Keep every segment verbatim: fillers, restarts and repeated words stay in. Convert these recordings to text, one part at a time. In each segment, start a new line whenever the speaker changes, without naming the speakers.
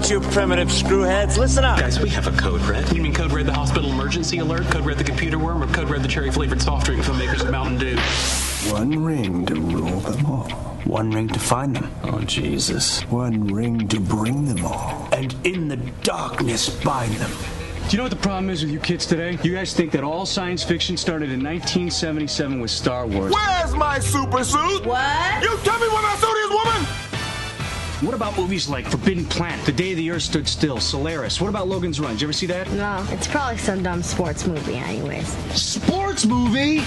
right, you primitive screwheads, listen up.
Guys, we have a code red. You mean code red the hospital emergency alert, code red the computer worm, or code red the cherry-flavored soft drink from makers of Mountain Dew?
One ring to rule them all.
One ring to find them.
Oh, Jesus.
One ring to bring them all.
And in the darkness bind them.
Do you know what the problem is with you kids today? You guys think that all science fiction started in nineteen seventy-seven with Star Wars.
Where's my super suit?
What?
You tell me where my suit is, woman!
What about movies like Forbidden Planet, The Day the Earth Stood Still, Solaris? What about Logan's Run? Did you ever see that?
No, it's probably some dumb sports movie anyways.
Sports movie?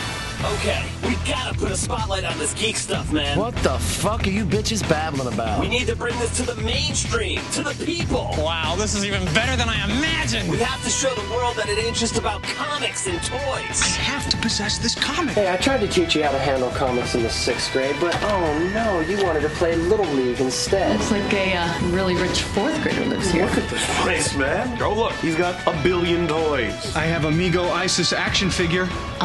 Okay, we gotta put a spotlight on this geek stuff, man.
What the fuck are you bitches babbling about?
We need to bring this to the mainstream, to the people.
Wow, this is even better than I imagined.
We have to show the world that it ain't just about comics and toys.
I have to possess this comic.
Hey, I tried to teach you how to handle comics in the sixth grade, but oh no, you wanted to play Little League instead.
Looks like a uh, really rich fourth grader lives here.
Look at this place, man. Oh, look, he's got a billion toys.
I have Amigo Isis action figure.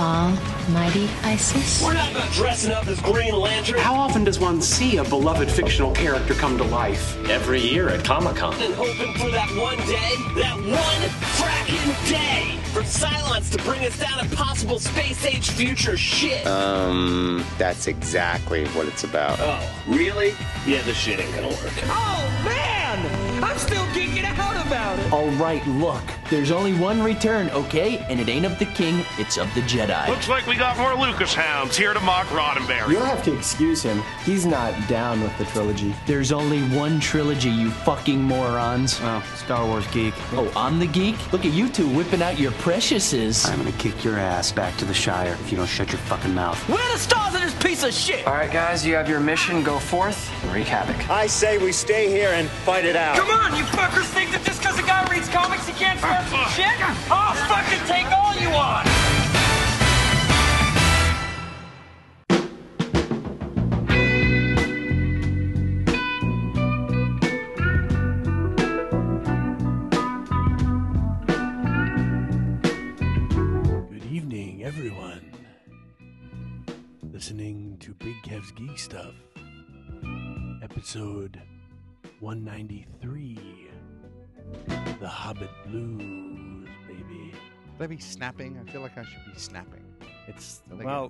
Almighty Isis.
We're not about dressing up as Green Lantern.
How often does one see a beloved fictional character come to life?
Every year at Comic-Con.
And hoping for that one day, that one fracking day, for Cylons to bring us down impossible space-age future shit.
Um, that's exactly what it's about.
Oh, really? Yeah, this shit ain't gonna work.
Oh, man! I'm still geeking out about it.
All right, look, there's only one return, okay? And it ain't of the king, it's of the Jedi.
Looks like we got more Lucas hounds here to mock Roddenberry.
You'll have to excuse him. He's not down with the trilogy. There's only one trilogy, you fucking morons.
Oh, Star Wars geek.
Oh, I'm the geek? Look at you two whipping out your preciouses.
I'm gonna kick your ass back to the Shire if you don't shut your fucking mouth.
Where are the stars of this piece of shit?
All right, guys, you have your mission. Go forth and wreak havoc.
I say we stay here and fight it out.
Come on, you fuckers think that just because a guy reads comics he can't start some shit? I'll fucking take all you want!
Good evening, everyone. Listening to Big Kev's Geek Stuff, episode one ninety-three, The Hobbit Blues, baby.
Should I be snapping? I feel like I should be snapping.
It's, well,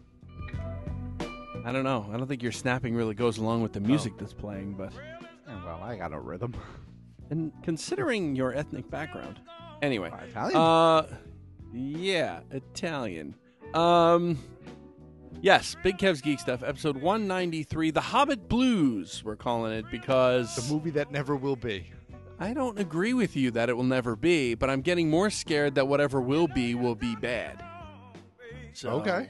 I don't know. I don't think your snapping really goes along with the music
Oh.
that's playing, but...
Yeah, well, I got a rhythm.
And considering your ethnic background. Anyway.
Uh, Italian?
Uh, yeah, Italian. Um... Yes, Big Kev's Geek Stuff, episode one ninety-three, The Hobbit Blues, we're calling it, because...
The movie that never will be.
I don't agree with you that it will never be, but I'm getting more scared that whatever will be will be bad. So,
Okay.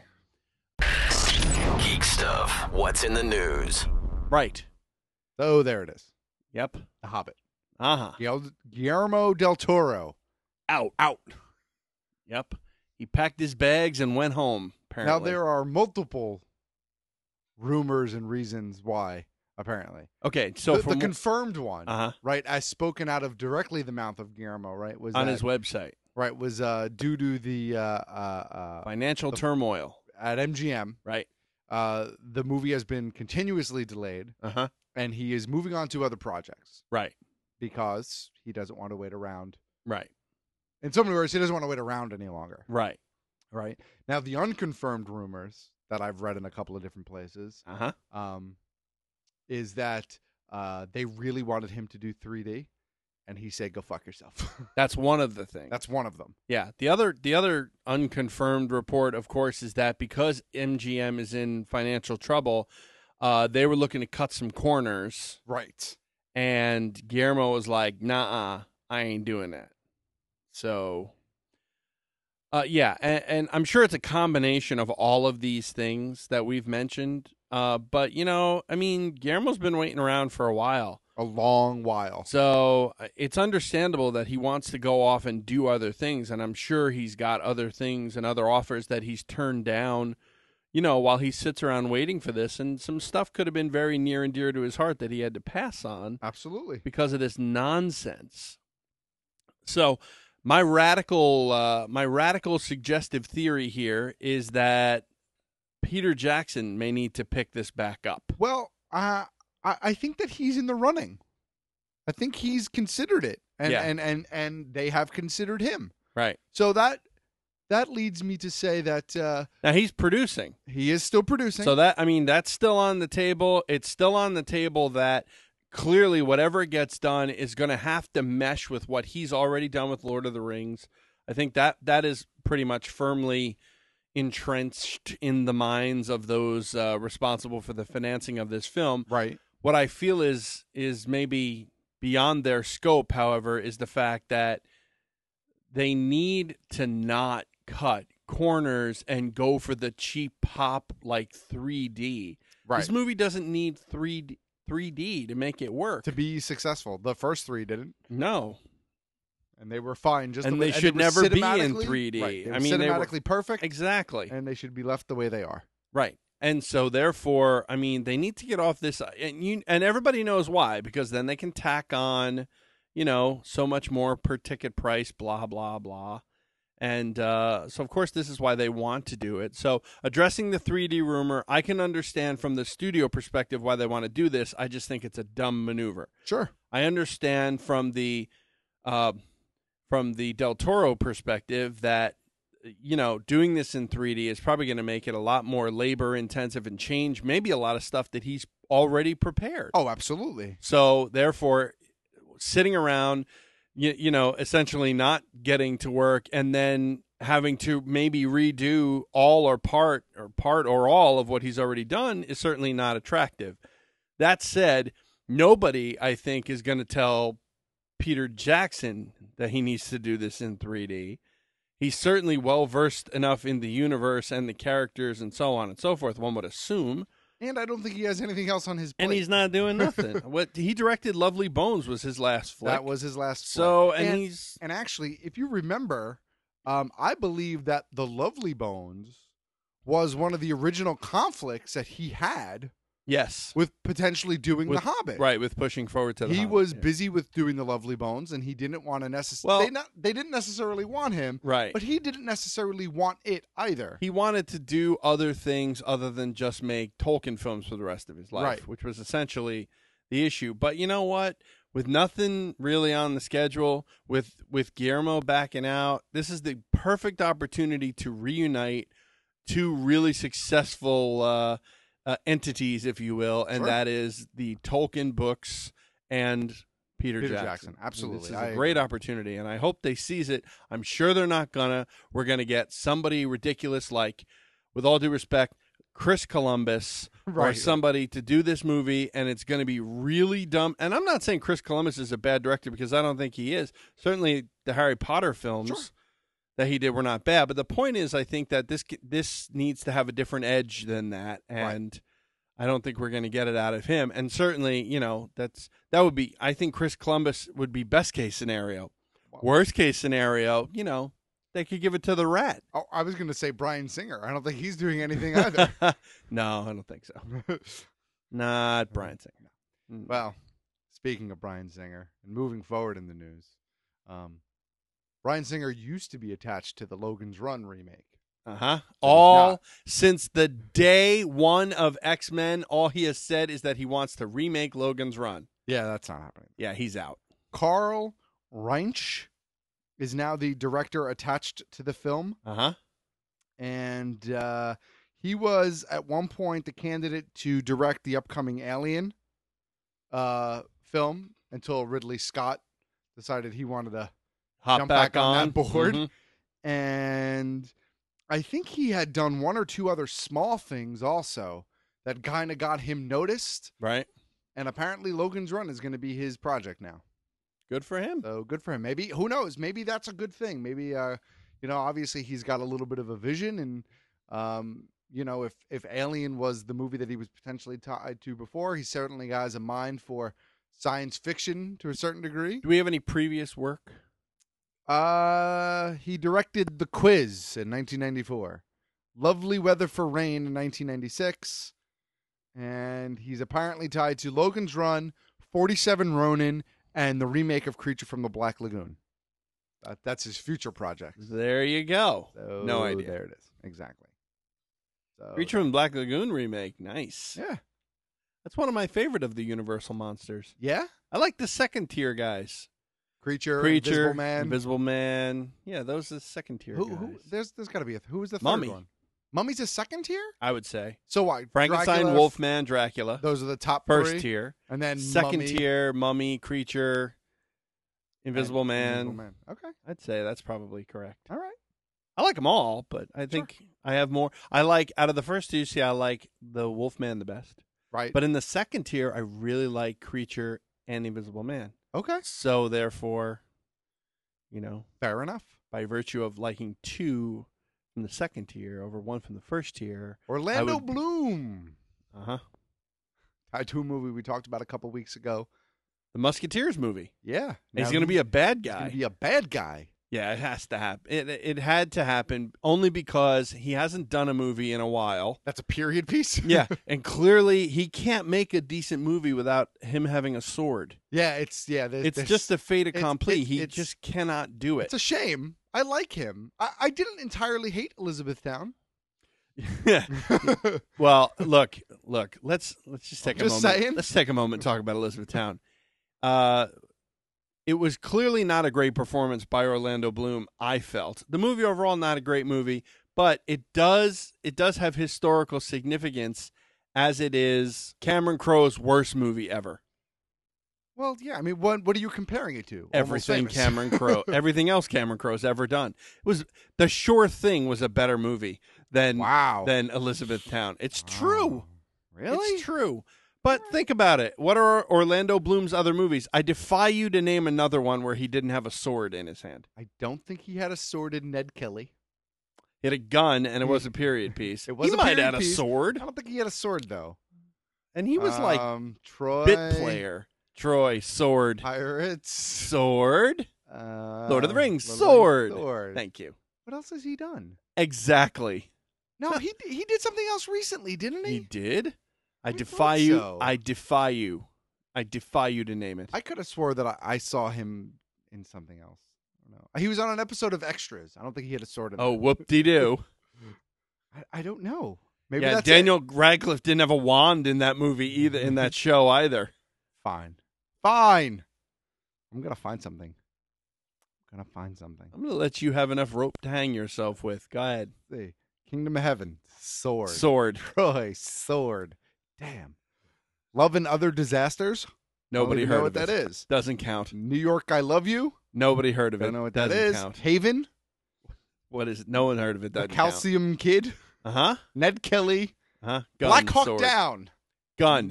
Geek Stuff, what's in the news?
Right.
Oh, there it is.
Yep.
The Hobbit.
Uh-huh.
Guil- Guillermo del Toro.
Out. Out. Yep. He packed his bags and went home, apparently.
Now, there are multiple rumors and reasons why, apparently.
Okay, so
the,
from
the confirmed one,
uh-huh.
right, as spoken out of directly the mouth of Guillermo, right, was
on
that,
his website.
Right, was uh, due to the uh, uh, uh,
financial
the,
turmoil
at M G M.
Right.
Uh, the movie has been continuously delayed,
uh-huh.
and he is moving on to other projects.
Right.
Because he doesn't want to wait around.
Right.
In so many words, he doesn't want to wait around any longer.
Right.
Right. Now, the unconfirmed rumors that I've read in a couple of different places
uh-huh.
um, is that uh, they really wanted him to do three D, and he said, "Go fuck yourself."
That's one of the things.
That's one of them.
Yeah. The other, the other unconfirmed report, of course, is that because M G M is in financial trouble, uh, they were looking to cut some corners.
Right.
And Guillermo was like, "Nah, I ain't doing that." So, uh, yeah, and, and I'm sure it's a combination of all of these things that we've mentioned. Uh, but, you know, I mean, Guillermo's been waiting around for a while.
A long while.
So it's understandable that he wants to go off and do other things, and I'm sure he's got other things and other offers that he's turned down, you know, while he sits around waiting for this. And some stuff could have been very near and dear to his heart that he had to pass on.
Absolutely.
Because of this nonsense. So my radical, uh, my radical suggestive theory here is that Peter Jackson may need to pick this back up.
Well, uh, I, I think that he's in the running. I think he's considered it, and
Yeah.
and, and and they have considered him.
Right.
So that that leads me to say that uh,
Now he's producing.
he is still producing.
So that I mean that's still on the table. It's still on the table that clearly whatever gets done is going to have to mesh with what he's already done with Lord of the Rings. I think that that is pretty much firmly entrenched in the minds of those uh, responsible for the financing of this film.
Right.
What I feel is is maybe beyond their scope, however, is the fact that they need to not cut corners and go for the cheap pop like three D.
Right.
This movie doesn't need three D, three D to make it work.
to be successful, the first three didn't,
No.
and they were fine. Just
And
the way,
they should
were
never be in
cinematically-
three D.
Right, they
I
were
mean, they were-
cinematically perfect,
Exactly.
and they should be left the way they are.
Right. And so therefore, I mean, they need to get off this and you and everybody knows why, because then they can tack on, you know, so much more per ticket price, blah, blah, blah. And uh, so, of course, this is why they want to do it. So addressing the three D rumor, I can understand from the studio perspective why they want to do this. I just think it's a dumb maneuver.
Sure.
I understand from the uh, from the Del Toro perspective that, you know, doing this in three D is probably going to make it a lot more labor intensive and change maybe a lot of stuff that he's already prepared.
Oh, absolutely.
So therefore, sitting around, you, you know, essentially not getting to work and then having to maybe redo all or part or part or all of what he's already done is certainly not attractive. That said, nobody, I think, is going to tell Peter Jackson that he needs to do this in three D. He's certainly well-versed enough in the universe and the characters and so on and so forth, one would assume.
And I don't think he has anything else on his plate.
And he's not doing nothing. What he directed Lovely Bones was his last flick.
That was his last
So,
flick.
and,
and
he's...
And actually, if you remember, um, I believe that The Lovely Bones was one of the original conflicts that he had
Yes.
with potentially doing
With-
The Hobbit.
Right, with pushing forward to the
He
Hobbit,
was
yeah.
busy with doing The Lovely Bones, and he didn't want to necessarily.
Well-
they, not, they didn't necessarily want him,
Right.
but he didn't necessarily want it either.
He wanted to do other things other than just make Tolkien films for the rest of his life,
Right.
which was essentially the issue. But you know what? With nothing really on the schedule, with with Guillermo backing out, this is the perfect opportunity to reunite two really successful uh, uh, entities, if you will, and
Sure.
that is the Tolkien books and Peter,
Peter
Jackson.
Jackson, absolutely.
This is
I
a great
agree.
opportunity, and I hope they seize it. I'm sure they're not gonna. We're gonna get somebody ridiculous, like, with all due respect, Chris Columbus or
Right.
somebody to do this movie, and it's going to be really dumb. And I'm not saying Chris Columbus is a bad director, because I don't think he is. Certainly, the Harry Potter films
Sure.
that he did were not bad. But the point is, I think that this this needs to have a different edge than that, and I don't think we're going to get it out of him. And certainly, you know, that's that would be. I think Chris Columbus would be best case scenario. Worst case scenario, you know, they could give it to the Rat.
Oh, I was going to say Bryan Singer. I don't think he's doing anything either.
No, I don't think so. Not Bryan Singer. Mm.
Well, speaking of Bryan Singer and moving forward in the news, um, Bryan Singer used to be attached to the Logan's Run remake.
Uh huh.
So he's
All
not.
since the day one of X-Men, all he has said is that he wants to remake Logan's Run.
Yeah, that's not happening.
Yeah, he's out.
Carl Reinsch is now the director attached to the film.
Uh huh.
And uh, he was at one point the candidate to direct the upcoming Alien uh, film until Ridley Scott decided he wanted to
Hop
jump
back
back, on,
on.
that board.
Mhm.
And I think he had done one or two other small things also that kind of got him noticed.
Right.
And apparently Logan's Run is going to be his project now.
Good for him.
So good for him. Maybe, who knows? Maybe that's a good thing. Maybe, uh, you know, obviously he's got a little bit of a vision. And, um, you know, if, if Alien was the movie that he was potentially tied to before, he certainly has a mind for science fiction to a certain degree.
Do we have any previous work?
Uh, he directed The Quiz in nineteen ninety-four, Lovely Weather for Rain in nineteen ninety-six, and he's apparently tied to Logan's Run, forty-seven Ronin, and the remake of Creature from the Black Lagoon. That, that's his future project.
There you go.
So
No idea.
There it is. Exactly. So,
Creature from Black Lagoon remake. Nice.
Yeah.
That's one of my favorite of the Universal monsters.
Yeah?
I like the second tier guys.
Creature,
Creature,
Invisible Man.
Invisible Man. Yeah, those are the second tier
Who,
guys.
who, there's there's got to be a who was the third
Mummy.
one? Mummy's a second tier.
I would say.
So what?
Frankenstein,
Dracula,
Wolfman, Dracula.
Those are the top
First
three.
tier.
And then
second
Mummy.
tier, Mummy, Creature, Invisible
And
Man.
Invisible Man. Okay.
I'd say that's probably correct.
All right.
I like them all, but I think I have more. I like out of the first two. See, I like the Wolfman the best.
Right.
But in the second tier, I really like Creature and Invisible Man.
Okay.
So therefore, you know,
fair enough.
By virtue of liking two from the second tier over one from the first tier,
Orlando
I would-
Bloom.
Uh huh.
Tied to a movie we talked about a couple weeks ago.
The Musketeers movie.
Yeah.
He's
Now
going to be a bad
He's
guy.
going to be a bad guy.
Yeah, it has to happen. It it had to happen only because he hasn't done a movie in a while.
That's a period piece.
Yeah, and clearly he can't make a decent movie without him having a sword.
Yeah, it's yeah. There's,
It's
there's-
just a fait
it's-
accompli.
it's-
He
it's-
just cannot do it.
It's a shame. I like him. I, I didn't entirely hate Elizabethtown.
Well, look, look. Let's let's just take
I'm
a
just
moment.
saying.
Let's take a moment and talk about Elizabethtown. Uh, it was clearly not a great performance by Orlando Bloom. I felt the movie overall not a great movie, but it does it does have historical significance as it is Cameron Crowe's worst movie ever.
Well, yeah. I mean, what what are you comparing it to? Almost
Everything
Famous.
Cameron Crowe, everything else Cameron Crowe's ever done. It was The Sure Thing was a better movie than
wow.
than Elizabethtown. It's true.
Really?
It's true. But think about it. What are Orlando Bloom's other movies? I defy you to name another one where he didn't have a sword in his hand.
I don't think he had a sword in Ned Kelly.
He had a gun, and it was a period piece.
It was
he
a
might
period
have had
piece.
a sword.
I don't think he had a sword though.
And he was like
um, Troy,
bit player. Troy, sword.
Pirates,
Sword.
uh,
Lord of the Rings,
Lord of the
sword.
Rings, sword.
Thank you.
What else has he done?
Exactly.
No, he he did something else recently, didn't he?
He did? I,
I
defy
thought
you.
so.
I defy you. I defy you to name it.
I could have swore that I, I saw him in something else. I don't know. He was on an episode of Extras. I don't think he had a sword in
Oh,
that.
whoop-de-doo.
I, I don't know. Maybe
yeah,
that's
Daniel
it.
Radcliffe didn't have a wand in that movie either, in that show either.
Fine. Fine. I'm going to find something. I'm going to find something.
I'm going to let you have enough rope to hang yourself with. Go ahead.
Let's see. Kingdom of Heaven. Sword.
Sword.
Troy. Sword. Damn. Love and Other Disasters.
Nobody
even
heard
know what
of
that
it.
is.
Doesn't count.
New York, I Love You.
Nobody heard of it.
Don't know what
Doesn't
that is.
count.
Haven.
What is it? No one heard of it.
The
Doesn't
Calcium Kid.
Uh huh.
Ned Kelly.
Uh huh. Gun,
Black Hawk
sword.
Down.
Gun.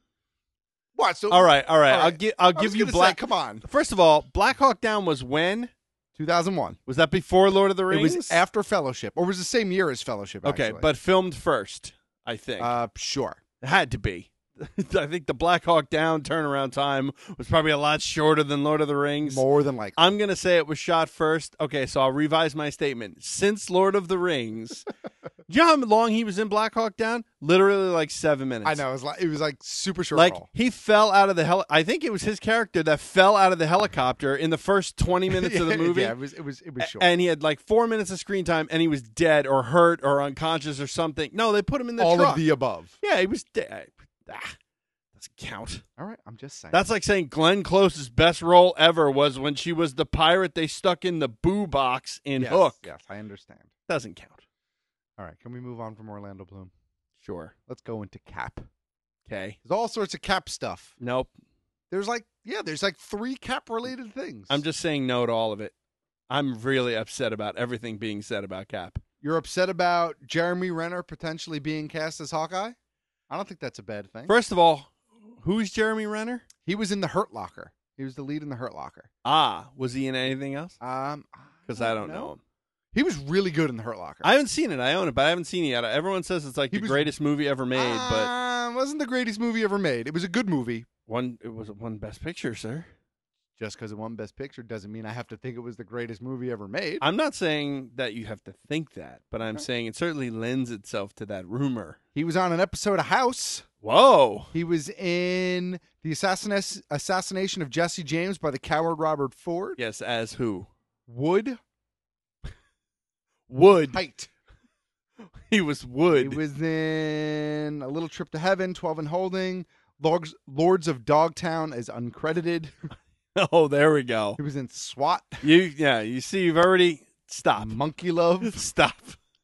What? So
All right. All right.
all
I'll
right.
give. I'll
I
give
was
you
gonna
Black.
say, come on.
First of all, Black Hawk Down was when?
two thousand one.
Was that before Lord of the
It
Rings?
was after Fellowship, or was the same year as Fellowship?
Okay,
actually.
but filmed first, I think.
uh, sure.
It had to be. I think the Black Hawk Down turnaround time was probably a lot shorter than Lord of the Rings.
More than likely.
I'm going to say it was shot first. Okay, so I'll revise my statement. Since Lord of the Rings, do you know how long he was in Black Hawk Down? Literally like seven minutes.
I know it was like it was like super short.
Like
role.
he fell out of the heli- I think it was his character that fell out of the helicopter in the first twenty minutes of the movie.
Yeah, it was it was it was short.
And he had like four minutes of screen time, and he was dead or hurt or unconscious or something. No, they put him in the
All
truck.
of the above.
Yeah, he was dead. Ah, doesn't count.
All right, I'm just saying.
That's like saying Glenn Close's best role ever was when she was the pirate they stuck in the boo box in
yes,
Hook.
Yes, I understand.
Doesn't count.
All right, can we move on from Orlando Bloom?
Sure.
Let's go into Cap.
Okay.
There's all sorts of Cap stuff.
Nope.
There's like yeah, there's like three Cap related things.
I'm just saying no to all of it. I'm really upset about everything being said about Cap.
You're upset about Jeremy Renner potentially being cast as Hawkeye? I don't think that's a bad thing.
First of all, who's Jeremy Renner?
He was in the Hurt Locker. He was the lead in the Hurt Locker.
Ah, was he in anything else?
Um,
Because I don't know him.
He was really good in the Hurt Locker.
I haven't seen it. I own it, but I haven't seen it yet. Everyone says it's like
He
the
was-
greatest movie ever made, but
Uh, wasn't the greatest movie ever made. It was a good movie.
one it was one Best Picture, sir.
Just because it won Best Picture doesn't mean I have to think it was the greatest movie ever made.
I'm not saying that you have to think that, but I'm
Okay.
saying it certainly lends itself to that rumor.
He was on an episode of House.
Whoa.
He was in the assassina- assassination of Jesse James by the coward Robert Ford.
Yes, as who?
Wood.
Wood.
Height.
He was Wood.
He was in A Little Trip to Heaven, twelve and Holding, Lords, Lords of Dogtown is uncredited.
Oh, there we go.
He was in SWAT.
You yeah, you see, you've already stop.
Monkey Love.
Stop.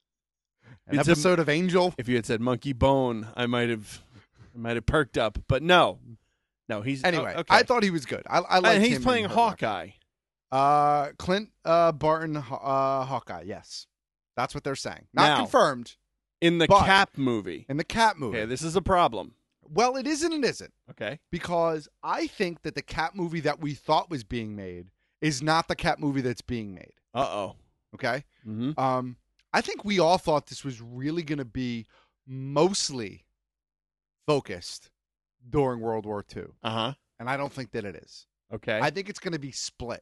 An
It's
episode
a,
of Angel.
If you had said Monkey Bone, I might have, I might have perked up. But no, no, he's
Anyway,
oh, okay.
I thought he was good. I, I liked
and
him.
he's playing
in Hurt
Hawkeye.
Locker. Uh, Clint uh, Barton, uh, Hawkeye. Yes, that's what they're saying. Not
Now,
confirmed
in the
but
Cap movie.
In the Cap movie.
Okay, this is a problem.
Well, it is and it isn't.
Okay.
Because I think that the Cap movie that we thought was being made is not the Cap movie that's being made.
Uh-oh.
Okay?
Mm-hmm.
Um, I think we all thought this was really going to be mostly focused during World War Two.
Uh-huh.
And I don't think that it is.
Okay.
I think it's going to be split.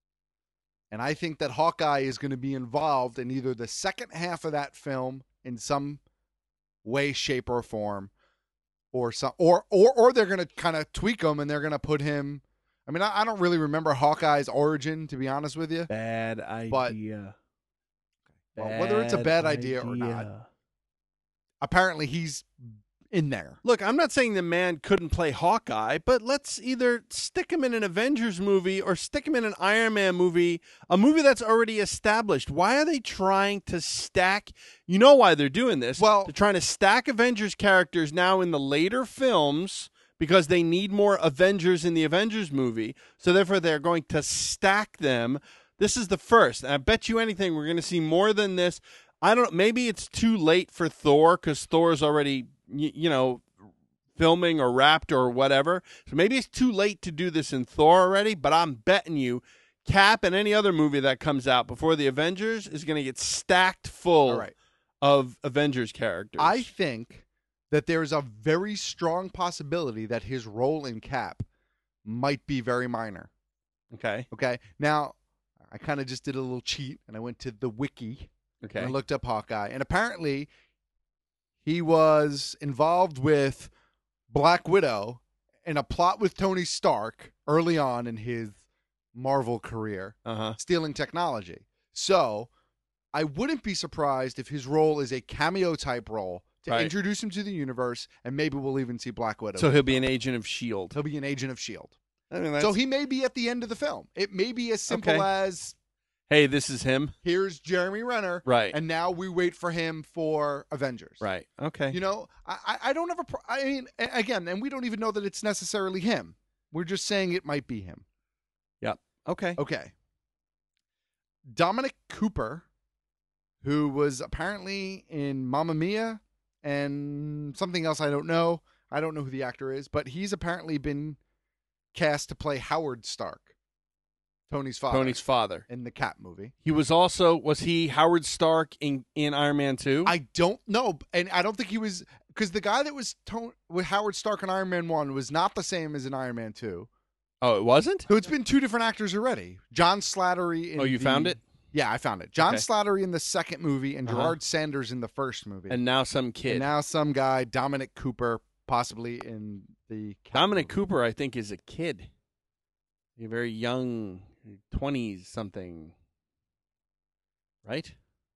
And I think that Hawkeye is going to be involved in either the second half of that film in some way, shape, or form, or some, or or or they're going to kind of tweak him and they're going to put him. I mean, I, I don't really remember Hawkeye's origin, to be honest with you.
Bad idea.
But well, whether it's a bad idea, idea or not, apparently he's in there.
Look, I'm not saying the man couldn't play Hawkeye, but let's either stick him in an Avengers movie or stick him in an Iron Man movie, a movie that's already established. Why are they trying to stack? You know why they're doing this.
Well,
they're trying to stack Avengers characters now in the later films because they need more Avengers in the Avengers movie. So therefore, they're going to stack them. This is the first. And I bet you anything we're going to see more than this. I don't. Maybe it's too late for Thor because Thor's already, you know, filming or wrapped or whatever. So maybe it's too late to do this in Thor already, but I'm betting you Cap and any other movie that comes out before the Avengers is going to get stacked full
right.
of Avengers characters.
I think that there's a very strong possibility that his role in Cap might be very minor.
Okay.
Okay. Now, I kind of just did a little cheat, and I went to the wiki.
Okay.
And I looked up Hawkeye, and apparently he was involved with Black Widow in a plot with Tony Stark early on in his Marvel career,
uh-huh.
stealing technology. So I wouldn't be surprised if his role is a cameo type role to
right.
introduce him to the universe, and maybe we'll even see Black Widow.
So he'll be an agent of S H I E L D.
He'll be an agent of S H I E L D.
I mean, that's...
So he may be at the end of the film. It may be as simple
okay.
as,
hey, this is him.
Here's Jeremy Renner.
Right.
And now we wait for him for Avengers.
Right. Okay.
You know, I, I don't have a, pro- I mean, again, and we don't even know that it's necessarily him. We're just saying it might be him.
Yep. Okay.
Okay. Dominic Cooper, who was apparently in Mamma Mia and something else I don't know. I don't know who the actor is, but he's apparently been cast to play Howard Stark, Tony's father.
Tony's father.
In the Cap movie.
He was also, was he Howard Stark in, in Iron Man two?
I don't know. And I don't think he was, because the guy that was Tony, with Howard Stark in Iron Man one was not the same as in Iron Man two.
Oh, it wasn't?
So it's been two different actors already. John Slattery in
Oh, you
the,
found it?
Yeah, I found it. John
Okay.
Slattery in the second movie and
Uh-huh.
Gerard Sanders in the first movie.
And now some kid.
And now some guy, Dominic Cooper, possibly in the Cap
Dominic
movie.
Cooper, I think, is a kid. A very young, twenties something. Right?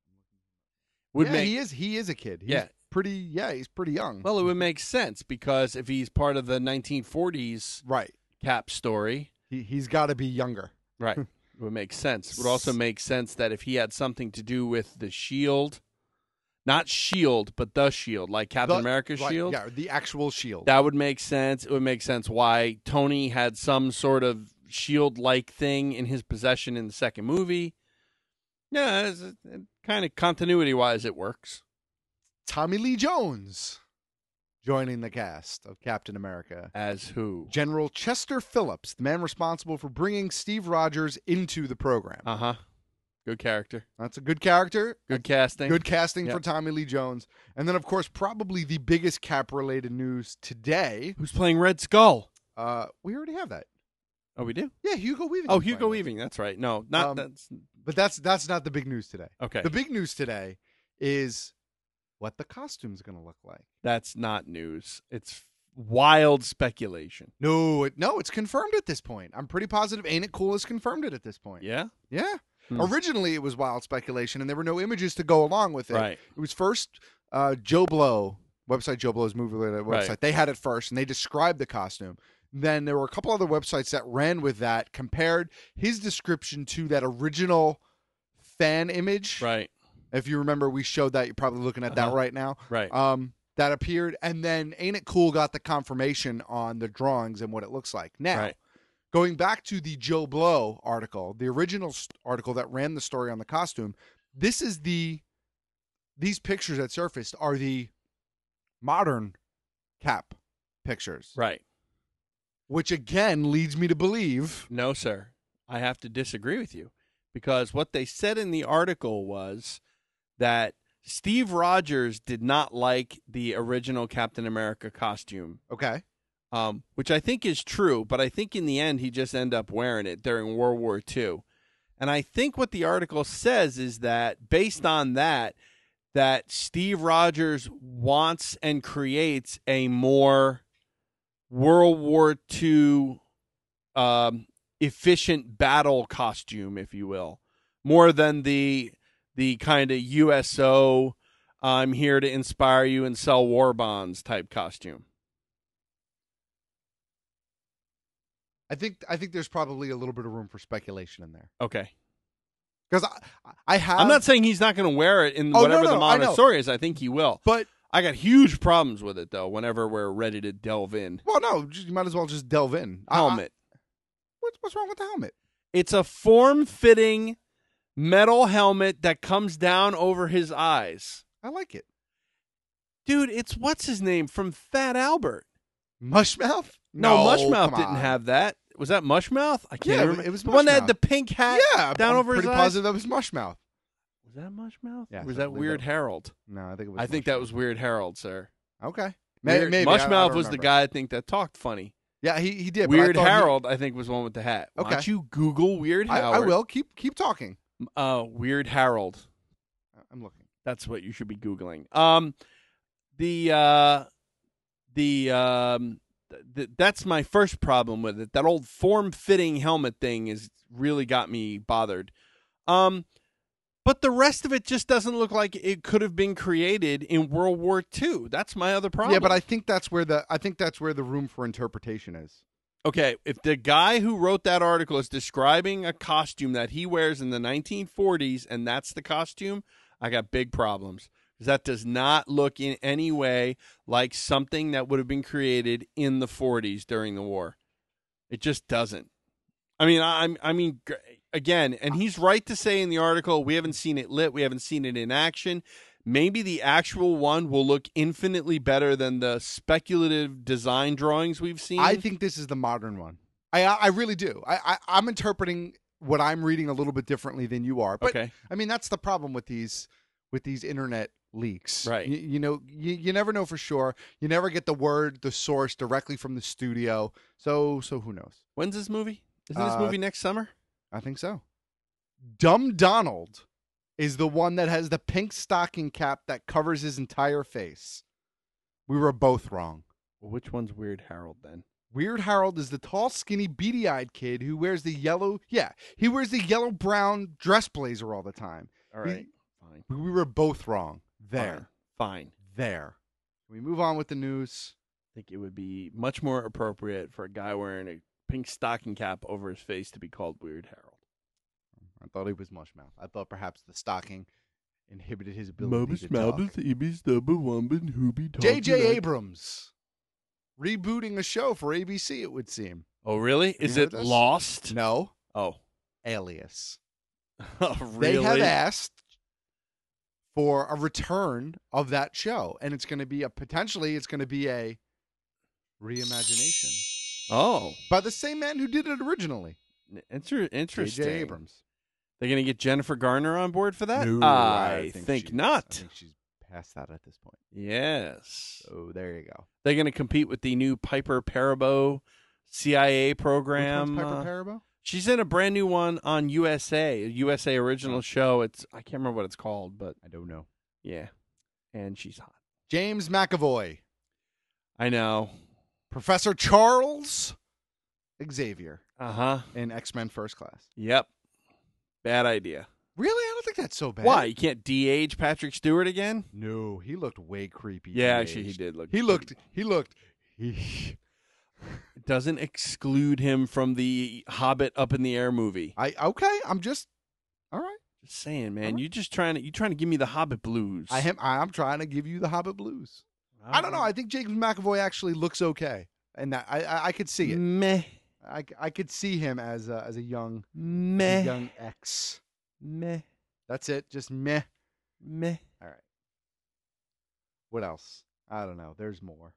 Would
yeah,
make,
he is. He is a kid. He's
Yeah.
pretty. Yeah, he's pretty young.
Well, it would make sense because if he's part of the nineteen forties
right
Cap story,
he he's got to be younger.
right? It would make sense. It would also make sense that if he had something to do with the Shield, not Shield, but the Shield, like Captain
The-
America's
right,
Shield,
Yeah, the actual shield.
that would make sense. It would make sense why Tony had some sort of Shield-like thing in his possession in the second movie. Yeah, it's, it, kind of continuity-wise, it works.
Tommy Lee Jones joining the cast of Captain America.
As who?
General Chester Phillips, the man responsible for bringing Steve Rogers into the program.
Uh-huh. Good character.
That's a good character.
Good casting.
Good casting
Yep.
for Tommy Lee Jones. And then, of course, probably the biggest Cap-related news today.
Who's playing Red Skull?
Uh, we already have that.
Oh, we do?
Yeah, Hugo Weaving.
Oh,
is
Hugo
playing
Weaving. That's right. No, not
Um,
that's.
But that's that's not the big news today.
Okay.
The big news today is what the costume's going to look like.
That's not news. It's wild speculation.
No, it, no, it's confirmed at this point. I'm pretty positive Ain't It Cool has confirmed it at this point.
Yeah?
Yeah.
Hmm.
Originally, it was wild speculation, and there were no images to go along with it.
Right.
It was first uh, Joe Blow website, Joe Blow's movie related website.
Right.
They had it first, and they described the costume. Then there were a couple other websites that ran with that, compared his description to that original fan image.
Right.
If you remember, we showed that. You're probably looking at that
Uh-huh.
right now.
Right.
Um, that appeared, and then Ain't It Cool got the confirmation on the drawings and what it looks like. Now,
Right.
going back to the Joe Blow article, the original st- article that ran the story on the costume, this is the these pictures that surfaced are the modern Cap pictures.
Right.
Which again leads me to believe.
No, sir. I have to disagree with you, because what they said in the article was that Steve Rogers did not like the original Captain America costume.
Okay.
Um, which I think is true, but I think in the end he just ended up wearing it during World War Two. And I think what the article says is that based on that, that Steve Rogers wants and creates a more World War Two um, efficient battle costume, if you will, more than the the kind of U S O, I'm here to inspire you and sell war bonds type costume.
I think I think there's probably a little bit of room for speculation in there.
Okay.
Because I, I have.
I'm not saying he's not going to wear it in
Oh,
whatever
no, no,
the
I
modern
know.
story is. I think he will.
But
I got huge problems with it, though, whenever we're ready to delve in.
Well, no, just- you might as well just delve in. I-
Helmet.
I- what's what's wrong with the helmet?
It's a form-fitting metal helmet that comes down over his eyes.
I like it.
Dude, it's what's his name from Fat Albert.
Mushmouth?
No,
No,
Mushmouth
come
didn't
on.
have that. Was that Mushmouth? I can't
Yeah,
remember.
it was
the one that had
Mushmouth.
the pink hat
Yeah,
down
I'm
over his
pretty
eyes.
positive that was Mushmouth.
Was that Mushmouth?
Yes,
or was
I
that
believe
Weird
that-
Harold?
No, I think it was.
I think that was Weird Harold, sir.
Okay. May-
Weird-
maybe I- I
Mushmouth
don't
was the
remember.
guy I think that talked funny.
Yeah, he he did. but I
Weird
thought he-
Harold, I think, was the one with the hat. Why
Okay.
don't you Google Weird
I,
Harold?
I will keep keep talking.
Uh, Weird Harold.
I'm looking.
That's what you should be Googling. Um, the uh, the um, th- th- that's my first problem with it. That old form-fitting helmet thing is really got me bothered. Um, but the rest of it just doesn't look like it could have been created in World War Two. That's my other problem.
Yeah, but I think that's where the I think that's where the room for interpretation is.
Okay, if the guy who wrote that article is describing a costume that he wears in the nineteen forties and that's the costume, I got big problems. Because that does not look in any way like something that would have been created in the forties during the war. It just doesn't. I mean, I, I mean, g- again, and he's right to say in the article, we haven't seen it lit, we haven't seen it in action. Maybe the actual one will look infinitely better than the speculative design drawings we've seen.
I think this is the modern one. I I I really do. I, I I'm interpreting what I'm reading a little bit differently than you are. But
Okay.
I mean, that's the problem with these with these internet leaks.
Right.
You, you know, you, you never know for sure. You never get the word, the source directly from the studio. So so who knows?
When's this movie? Isn't this
Uh,
movie next summer?
I think so. Dumb Donald is the one that has the pink stocking cap that covers his entire face. We were both wrong.
Well, which one's Weird Harold then?
Weird Harold is the tall, skinny, beady-eyed kid who wears the yellow, yeah, he wears the yellow-brown dress blazer all the time.
All
He-
right, fine.
We were both wrong. There.
Fine.
There. Can we move on with the news?
I think it would be much more appropriate for a guy wearing a pink stocking cap over his face to be called Weird Harold.
I thought he was Mushmouth. I thought perhaps the stocking inhibited his ability to talk. J J Abrams rebooting a show for A B C, it would seem.
Oh, really?
You
Is
heard
it
this?
Lost?
No.
Oh.
Alias.
Oh, really?
They have asked for a return of that show, and it's going to be a potentially it's going to be a reimagination
Oh.
by the same man who did it originally.
Inter- interesting.
J J Abrams.
They're going to get Jennifer Garner on board for that?
No,
I, think,
she's-
not.
I think she's past that at this point.
Yes.
So there you go.
They're going to compete with the new Piper Perabo C I A program.
Which one's
uh,
Piper Perabo?
She's in a brand new one on U S A, a U S A original show. It's I can't remember what it's called, but
I don't know.
yeah. And she's hot.
James McAvoy.
I know.
Professor Charles Xavier
Uh-huh.
in X-Men First Class.
Yep. Bad idea.
Really? I don't think that's so bad.
Why? You can't de-age Patrick Stewart again?
No, he looked way creepy.
Yeah,
de-aged.
actually, he did look.
He looked. He looked. He.
It doesn't exclude him from the Hobbit Up in the Air movie.
I okay. I'm just. All right.
Just saying, man. You just trying to you trying to give me the Hobbit blues.
I am. I'm trying to give you the Hobbit blues. I don't know. I think James McAvoy actually looks okay, and that I I, I could see it.
Meh.
I, I could see him as a, as a young
meh
a young ex.
Meh.
That's it. Just meh.
Meh.
All right. What else? I don't know. There's more.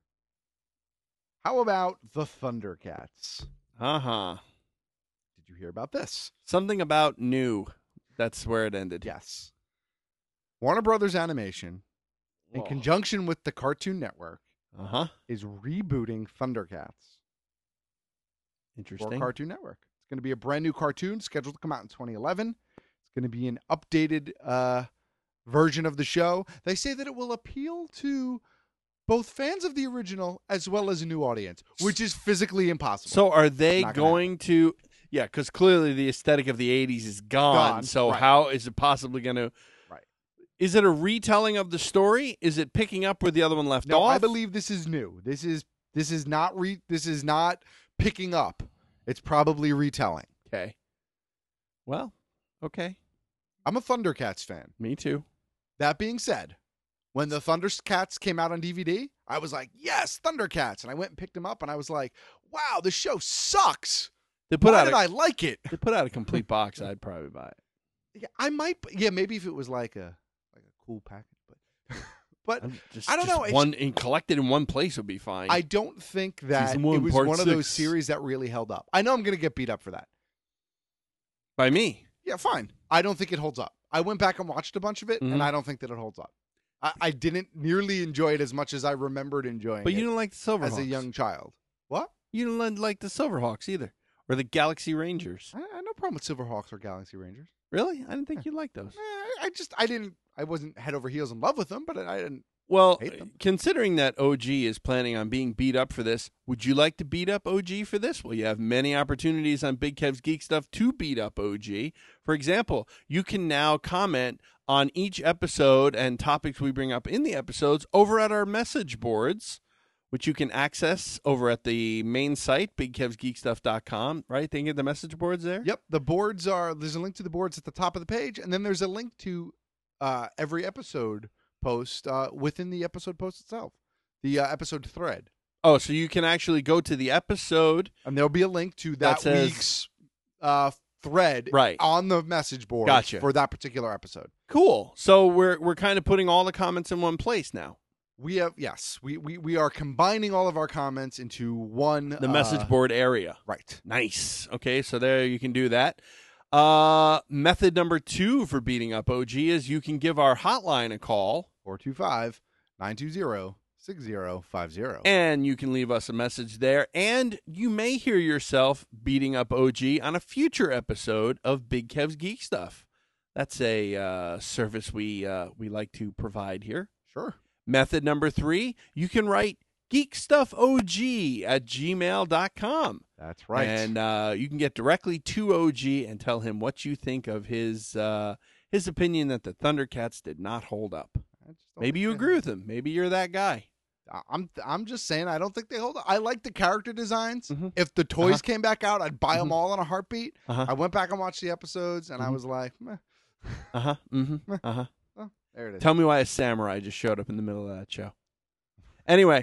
How about the Thundercats?
Uh huh.
Did you hear about this?
Something about new. That's where it ended.
Yes. Warner Brothers Animation, in
Whoa.
conjunction with the Cartoon Network,
uh huh,
is rebooting Thundercats.
Interesting.
For Cartoon Network. It's going to be a brand new cartoon scheduled to come out in twenty eleven. It's going to be an updated uh, version of the show. They say that it will appeal to both fans of the original as well as a new audience, which is physically impossible.
So are they
Not gonna
going to? Yeah, because clearly the aesthetic of the eighties is gone.
Gone,
so
right.
how is it possibly going to?
Right.
Is it a retelling of the story? Is it picking up where the other one left
No,
off?
I believe this is new. This is this is not re this is not picking up. It's probably retelling.
Okay. Well, okay.
I'm a Thundercats fan.
Me too.
That being said, when the Thundercats came out on D V D, I was like, yes, Thundercats. And I went and picked them up, and I was like, wow, this show sucks.
They put
Why
out
did
a,
I like it?
They put out a complete box. I'd probably buy it.
Yeah, I might. Yeah, maybe if it was like a like a cool package, but but
Just,
I don't
just
know. It's-
One in, collected in one place would be fine.
I don't think that
Season one,
it was
part
one of those
six.
series that really held up. I know I'm going to get beat up for that.
By me.
Yeah, fine. I don't think it holds up. I went back and watched a bunch of it,
Mhm.
and I don't think that it holds up. I, I didn't nearly enjoy it as much as I remembered enjoying
But
it
you didn't like the Silverhawks.
as a young child. What?
You didn't like the Silverhawks either, or the Galaxy Rangers.
I, I had no problem with Silverhawks or Galaxy Rangers.
Really? I didn't think you liked those.
Eh, I, I just, I didn't, I wasn't head over heels in love with them, but I, I didn't.
Well,
hate them.
considering that O G is planning on being beat up for this, would you like to beat up O G for this? Well, you have many opportunities on Big Kev's Geek Stuff to beat up O G. For example, you can now comment on each episode and topics we bring up in the episodes over at our message boards, which you can access over at the main site, big kevs geek stuff dot com, right? They can get the message boards there?
Yep. The boards are, there's a link to the boards at the top of the page, and then there's a link to uh, every episode post uh, within the episode post itself, the uh, episode thread.
Oh, so you can actually go to the episode.
And there'll be a link to that,
That says-
week's uh, thread
Right.
on the message board
Gotcha.
for that particular episode.
Cool. So we're we're kind of putting all the comments in one place now.
We have, yes, we, we, we are combining all of our comments into one.
The
uh,
message board area.
Right.
Nice. Okay, so there you can do that. Uh, method number two for beating up O G is you can give our hotline a call.
four two five, nine two zero, six zero five zero.
And you can leave us a message there. And you may hear yourself beating up O G on a future episode of Big Kev's Geek Stuff. That's a uh, service we uh, we like to provide here.
Sure.
Method number three, you can write geekstuffog at gmail dot com.
That's right.
And uh, you can get directly to O G and tell him what you think of his uh, his opinion that the Thundercats did not hold up. Maybe you agree with him. Maybe you're that guy.
I'm I'm just saying I don't think they hold up. I like the character designs.
Mhm.
If the toys
Uh-huh.
came back out, I'd buy them
Mhm.
all in a heartbeat.
Uh-huh.
I went back and watched the episodes, and I
Mhm.
was like, meh.
Uh huh. Mm-hmm. Uh huh.
Oh, there it is.
Tell me why a samurai just showed up in the middle of that show. Anyway,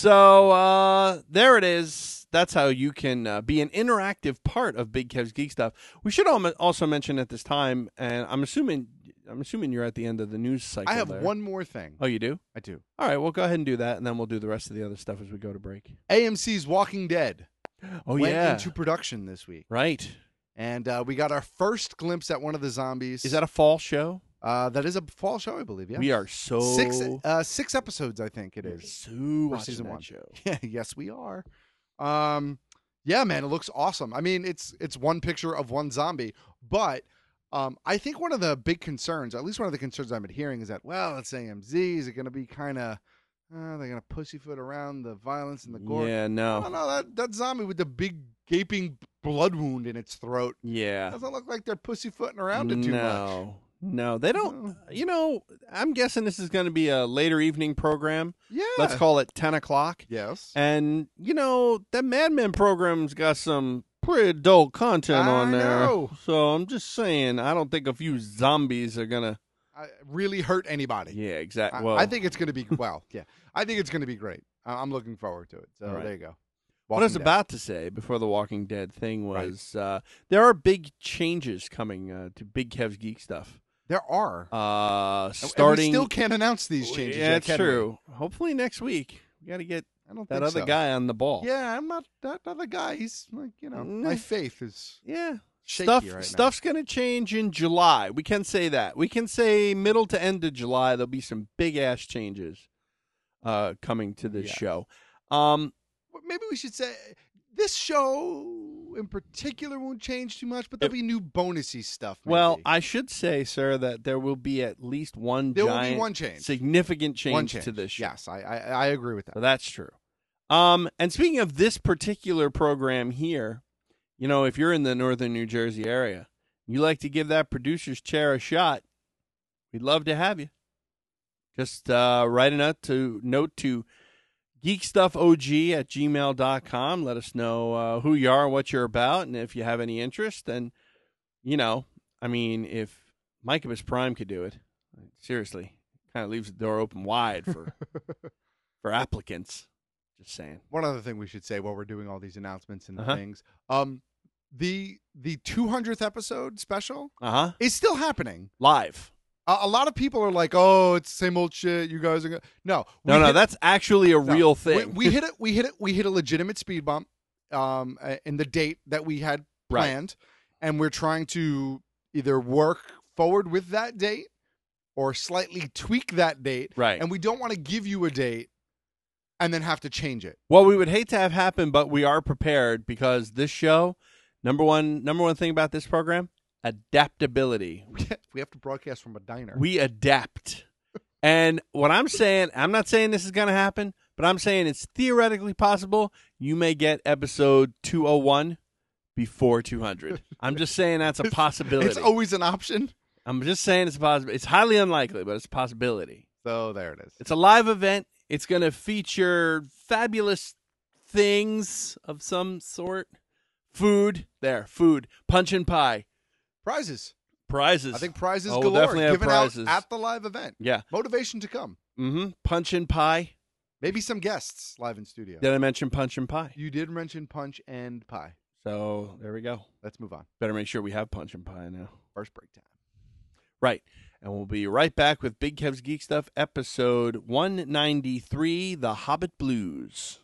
so uh, there it is. That's how you can uh, be an interactive part of Big Kev's Geek Stuff. We should al- also mention at this time, and I'm assuming I'm assuming you're at the end of the news cycle.
I have
there.
one more thing.
Oh, you do?
I do.
All right, well, go ahead and do that, and then we'll do the rest of the other stuff as we go to break.
A M C's Walking Dead
Oh,
went
yeah.
into production this week.
Right.
And uh, we got our first glimpse at one of the zombies.
Is that a fall show?
Uh, that is a fall show, I believe. Yeah,
We are so
six uh, six episodes, I think it
We're
is.
so
for
watching
season
that
one.
show.
Yeah, yes, we are. Um, yeah, man, it looks awesome. I mean, it's it's one picture of one zombie, but um, I think one of the big concerns, at least one of the concerns I've been hearing, is that well, it's A M Z. Is it going to be kind of Uh, they're gonna pussyfoot around the violence and the gore.
Yeah, no.
No, no, that that zombie with the big gaping blood wound in its throat.
Yeah.
Doesn't look like they're pussyfooting around it too much.
No, no, they don't. You know, I'm guessing this is going to be a later evening program.
Yeah.
Let's call it ten o'clock.
Yes.
And, you know, that Mad Men program's got some pretty adult content
I
on there.
know.
So I'm just saying, I don't think a few zombies are going to
I really hurt anybody.
Yeah, exactly.
I,
Well,
I think it's going to be, well, yeah. I think it's going to be great. I- I'm looking forward to it. So
Right.
there you go.
what I was
Walking Dead.
about to say before the Walking Dead thing was uh, there are big changes coming uh, to Big Kev's Geek Stuff.
There are.
Uh,
And-
starting.
And we still can't announce these changes
Yeah,
yet,
it's
can
true. Hopefully next week. We got to get
I don't
that
think
other
so.
guy on the ball.
Yeah, I'm not that other guy. He's like, you know, my faith is
Yeah.
shaky
Stuff
right now.
stuff's going to change in July. We can say that. We can say middle to end of July there'll be some big ass changes uh, coming to this
Yeah.
show. Um,
Maybe we should say this show in particular won't change too much, but there'll be new bonusy stuff. Maybe.
well, I should say, sir, that there will be at least one
There will be
giant,
one change.
significant change,
One change
to this show.
Yes, I, I I agree with that.
So that's true. Um, and speaking of this particular program here, you know, if you're in the northern New Jersey area, you like to give that producer's chair a shot, we'd love to have you. Just uh, write a note to, note to geekstuffog at gmail dot com. Let us know uh, who you are, what you're about, and if you have any interest. And, you know, I mean, if Micahbus Prime could do it, seriously, kind of leaves the door open wide for for applicants. Just saying.
One other thing we should say while we're doing all these announcements and
Uh-huh.
things, um, the the two hundredth episode special
Uh-huh.
is still happening
Live.
A, a lot of people are like, "Oh, it's the same old shit." You guys are gonna no, we
No, no,
hit-
that's actually a
no,
real
we-
thing.
We, hit it. We hit it. We hit a legitimate speed bump, um, uh, in the date that we had
Right.
planned, and we're trying to either work forward with that date or slightly tweak that date.
Right.
And we don't want to give you a date and then have to change it.
Well, we would hate to have happen, but we are prepared because this show, number one, number one thing about this program, adaptability.
We have to broadcast from a diner.
We adapt. And what I'm saying, I'm not saying this is going to happen, but I'm saying it's theoretically possible you may get episode two oh one before two hundred. I'm just saying that's a possibility.
It's always an option.
I'm just saying it's a possibility. It's highly unlikely, but it's a possibility.
So there it is.
It's a live event. It's going to feature fabulous things of some sort. Food. There. Food. Punch and pie.
Prizes.
Prizes.
I think prizes
Oh, we'll
galore
definitely have
given
prizes.
out at the live event.
Yeah.
Motivation to come.
Mm-hmm. Punch and pie.
Maybe some guests live in studio.
Did I mention punch and pie?
You did mention punch and pie.
So there we go.
Let's move on.
Better make sure we have punch and pie now.
First break time.
Right. And we'll be right back with Big Kev's Geek Stuff, episode one ninety-three, The Hobbit Blues.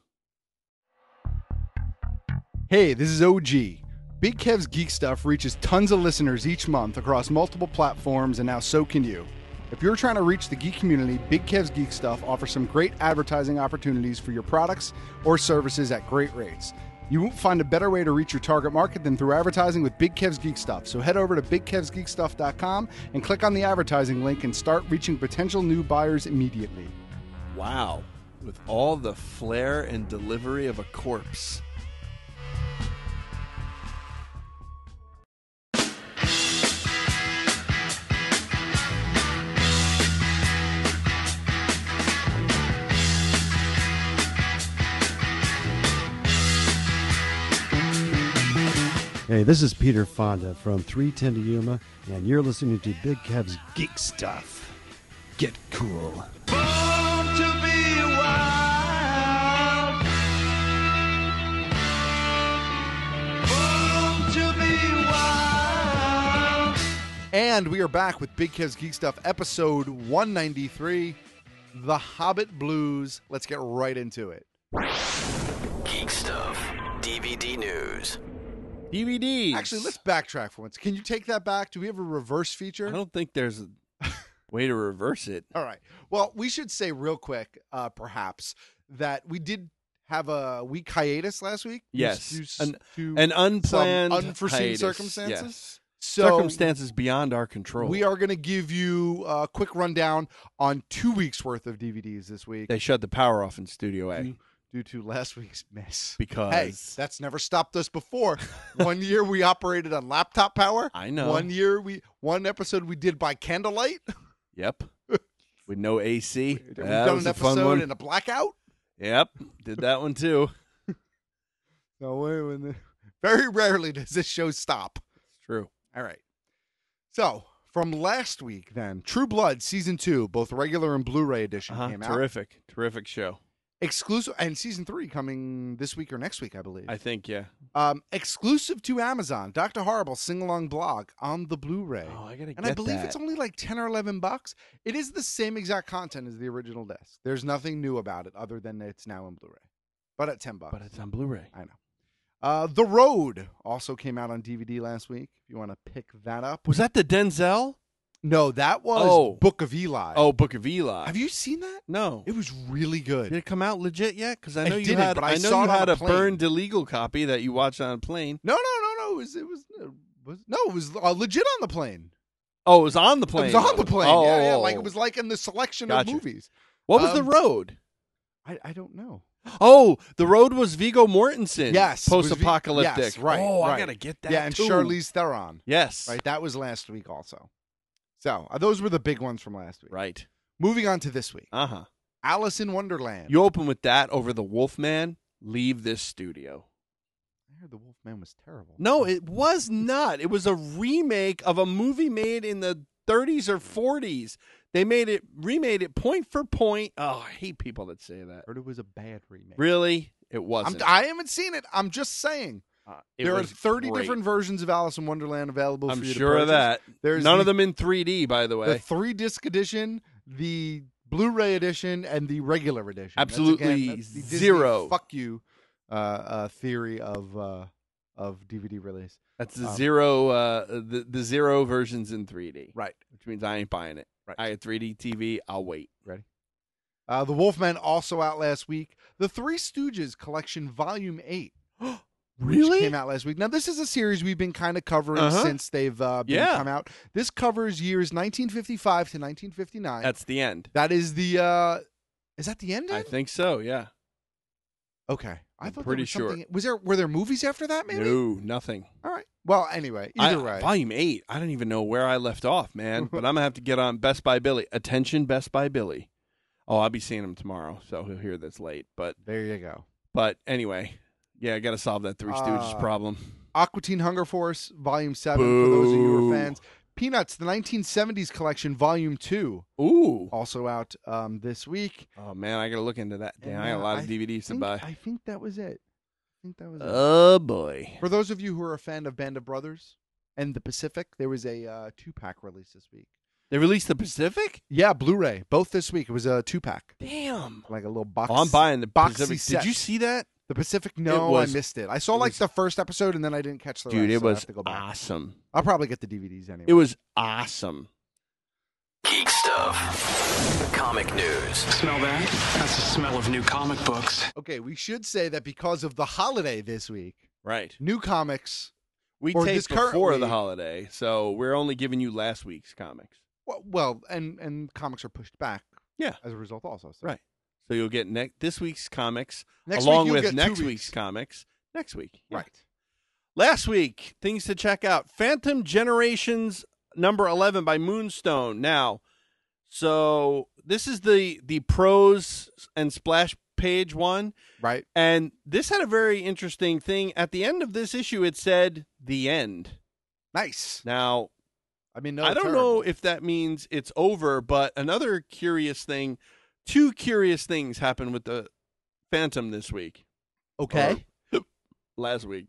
Hey, this is O G. Big Kev's Geek Stuff reaches tons of listeners each month across multiple platforms, and now so can you. If you're trying to reach the geek community, Big Kev's Geek Stuff offers some great advertising opportunities for your products or services at great rates. You won't find a better way to reach your target market than through advertising with Big Kev's Geek Stuff. So head over to big kevs geek stuff dot com and click on the advertising link and start reaching potential new buyers immediately.
Wow. With all the flair and delivery of a corpse.
Hey, this is Peter Fonda from three ten to Yuma, and you're listening to Big Kev's Geek Stuff. Get cool.
And we are back with Big Kev's Geek Stuff, episode one ninety-three, The Hobbit Blues. Let's get right into it.
Geek Stuff, D V D news.
D V Ds.
Actually, let's backtrack for once. Can you take that back? Do we have a reverse feature?
I don't think there's a way to reverse it.
All right. Well, we should say real quick, uh, perhaps, that we did have a week hiatus last week.
Yes.
Due-
An,
to
an unplanned
some unforeseen
hiatus.
circumstances.
Yes.
So
Circumstances beyond our control.
we are going to give you a quick rundown on two weeks worth of D V Ds this week.
They shut the power off in Studio A.
Due, due to last week's miss.
Because
hey, that's never stopped us before. One year we operated on laptop power.
I know.
One year we one episode we did by candlelight.
Yep. With no A C.
We've
That
done
was
an
a fun
episode
one.
in a blackout.
Yep. Did that one too.
No way. When the, very rarely does this show stop.
It's true.
All right. So from last week, then True Blood season two, both regular and Blu-ray edition
Uh-huh.
came out.
Terrific. Terrific show.
Exclusive, and season three coming this week or next week, I believe.
I think, yeah.
Um, exclusive to Amazon, Doctor Horrible sing-along blog on the Blu-ray.
Oh, I gotta
and I
get
believe
that.
it's only like ten or eleven bucks. It is the same exact content as the original disc. There's nothing new about it other than it's now in Blu-ray, but at ten bucks.
But it's on Blu-ray.
I know. Uh, The Road also came out on D V D last week. If you want to pick that up,
Was that the Denzel?
no, that was
Oh.
Book of Eli.
Oh, Book of Eli.
Have you seen that?
No.
It was really good.
Did it come out legit yet? Because I
It
know you
didn't,
had.
but I
I know
saw
you
it on
had
a
a
plane.
burned illegal copy that you watched on a plane.
No, no, no, no. It was it was, uh, was no, it was uh, legit on the plane.
Oh, it was on the plane.
It was on the plane.
Oh,
yeah, yeah.
oh,
Like
oh.
it was like in the selection
Gotcha.
of movies.
What was the
Um,
road?
I, I don't know.
Oh, the road was Viggo Mortensen.
Yes, it was Vi-
post-apocalyptic.
yes, right,
Oh, I
right.
gotta get that.
Yeah, and
too.
Charlize Theron.
Yes.
Right, that was last week also. So uh, those were the big ones from last week.
Right.
Moving on to this week.
Uh huh.
Alice in Wonderland.
You open with that over the Wolfman. Leave this studio.
I heard the Wolfman was terrible.
No, it was not. It was a remake of a movie made in the thirties or forties. They made it, remade it point for point. Oh, I hate people that say that.
I heard it was a bad remake.
Really? It
I'm,
wasn't.
I haven't seen it. I'm just saying.
Uh, it
There are
was
thirty
great.
different versions of Alice in Wonderland available
I'm
for you to
sure of
purchase.
that.
There's
None
the,
of them in three D, by the way.
The three disc edition, the Blu-ray edition, and the regular edition. That's,
Absolutely
again, that's the Disney
zero.
Fuck you uh, uh, theory of uh, of D V D release.
That's the
Um,
zero, uh, the the zero versions in three D.
Right.
Which means I ain't buying it.
Right.
I had three D T V. I'll wait.
Ready? Uh, the Wolfman also out last week. The Three Stooges Collection Volume Eight.
Really?
Which came out last week. Now, this is a series we've been kind of covering
Uh-huh.
since they've uh, been
Yeah.
come out. This covers years nineteen fifty-five to nineteen fifty-nine.
That's the end.
That is the. Uh, is that the end?
I think so. Yeah.
Okay, I
I'm
thought
pretty
there was
sure.
something- Was there were there movies after that? Maybe.
No, nothing.
All right. Well, anyway,
I-
either way.
Volume eight. I don't even know where I left off, man. But I'm gonna have to get on Best Buy Billy. Attention, Best Buy Billy. Oh, I'll be seeing him tomorrow, so he'll hear this late. But
there you go.
But anyway, yeah, I got to solve that Three Stooges
Uh,
problem.
Aqua Teen Hunger Force Volume Seven. For those of you who
Boo.
are fans. Peanuts, the nineteen seventies collection, Volume Two.
Ooh.
Also out um, this week.
Oh man, I got to look into that. Damn,
And,
I got a
uh,
lot of
I
D V Ds to
think-
buy.
I think that was it. I think that was it.
Oh boy.
For those of you who are a fan of Band of Brothers and the Pacific, there was a uh, two-pack release this week.
They released the Pacific?
Yeah, Blu-ray. Both this week. It was a two-pack.
Damn.
Like a little box.
Oh, I'm buying the
boxy
Pacific.
set.
Did you see that?
The Pacific? No,
was-
I missed it. I saw
it
like
was-
the first episode and then I didn't catch the
Dude,
rest.
it
so I
was
have to go back.
awesome.
I'll probably get the D V Ds anyway.
It was awesome.
Geek stuff. Comic news.
Smell that? That's the smell of new comic books.
Okay, we should say that because of the holiday this week,
Right.
new comics.
We
or
taped
this
before
currently-
the holiday, so we're only giving you last week's comics.
Well, well, and and comics are pushed back.
Yeah.
As a result, also. So.
Right. So you'll get ne- this week's comics
Next
along
week you'll
with
get two
next
weeks.
week's comics next week. Yeah.
Right.
Last week, things to check out. Phantom Generations number eleven by Moonstone. Now, so this is the the prose and splash page one.
Right.
And this had a very interesting thing. At the end of this issue, it said the end.
Nice.
Now,
I mean, no,
I don't
terrible.
know if that means it's over, but another curious thing, two curious things happened with the Phantom this week.
Okay.
Or last week.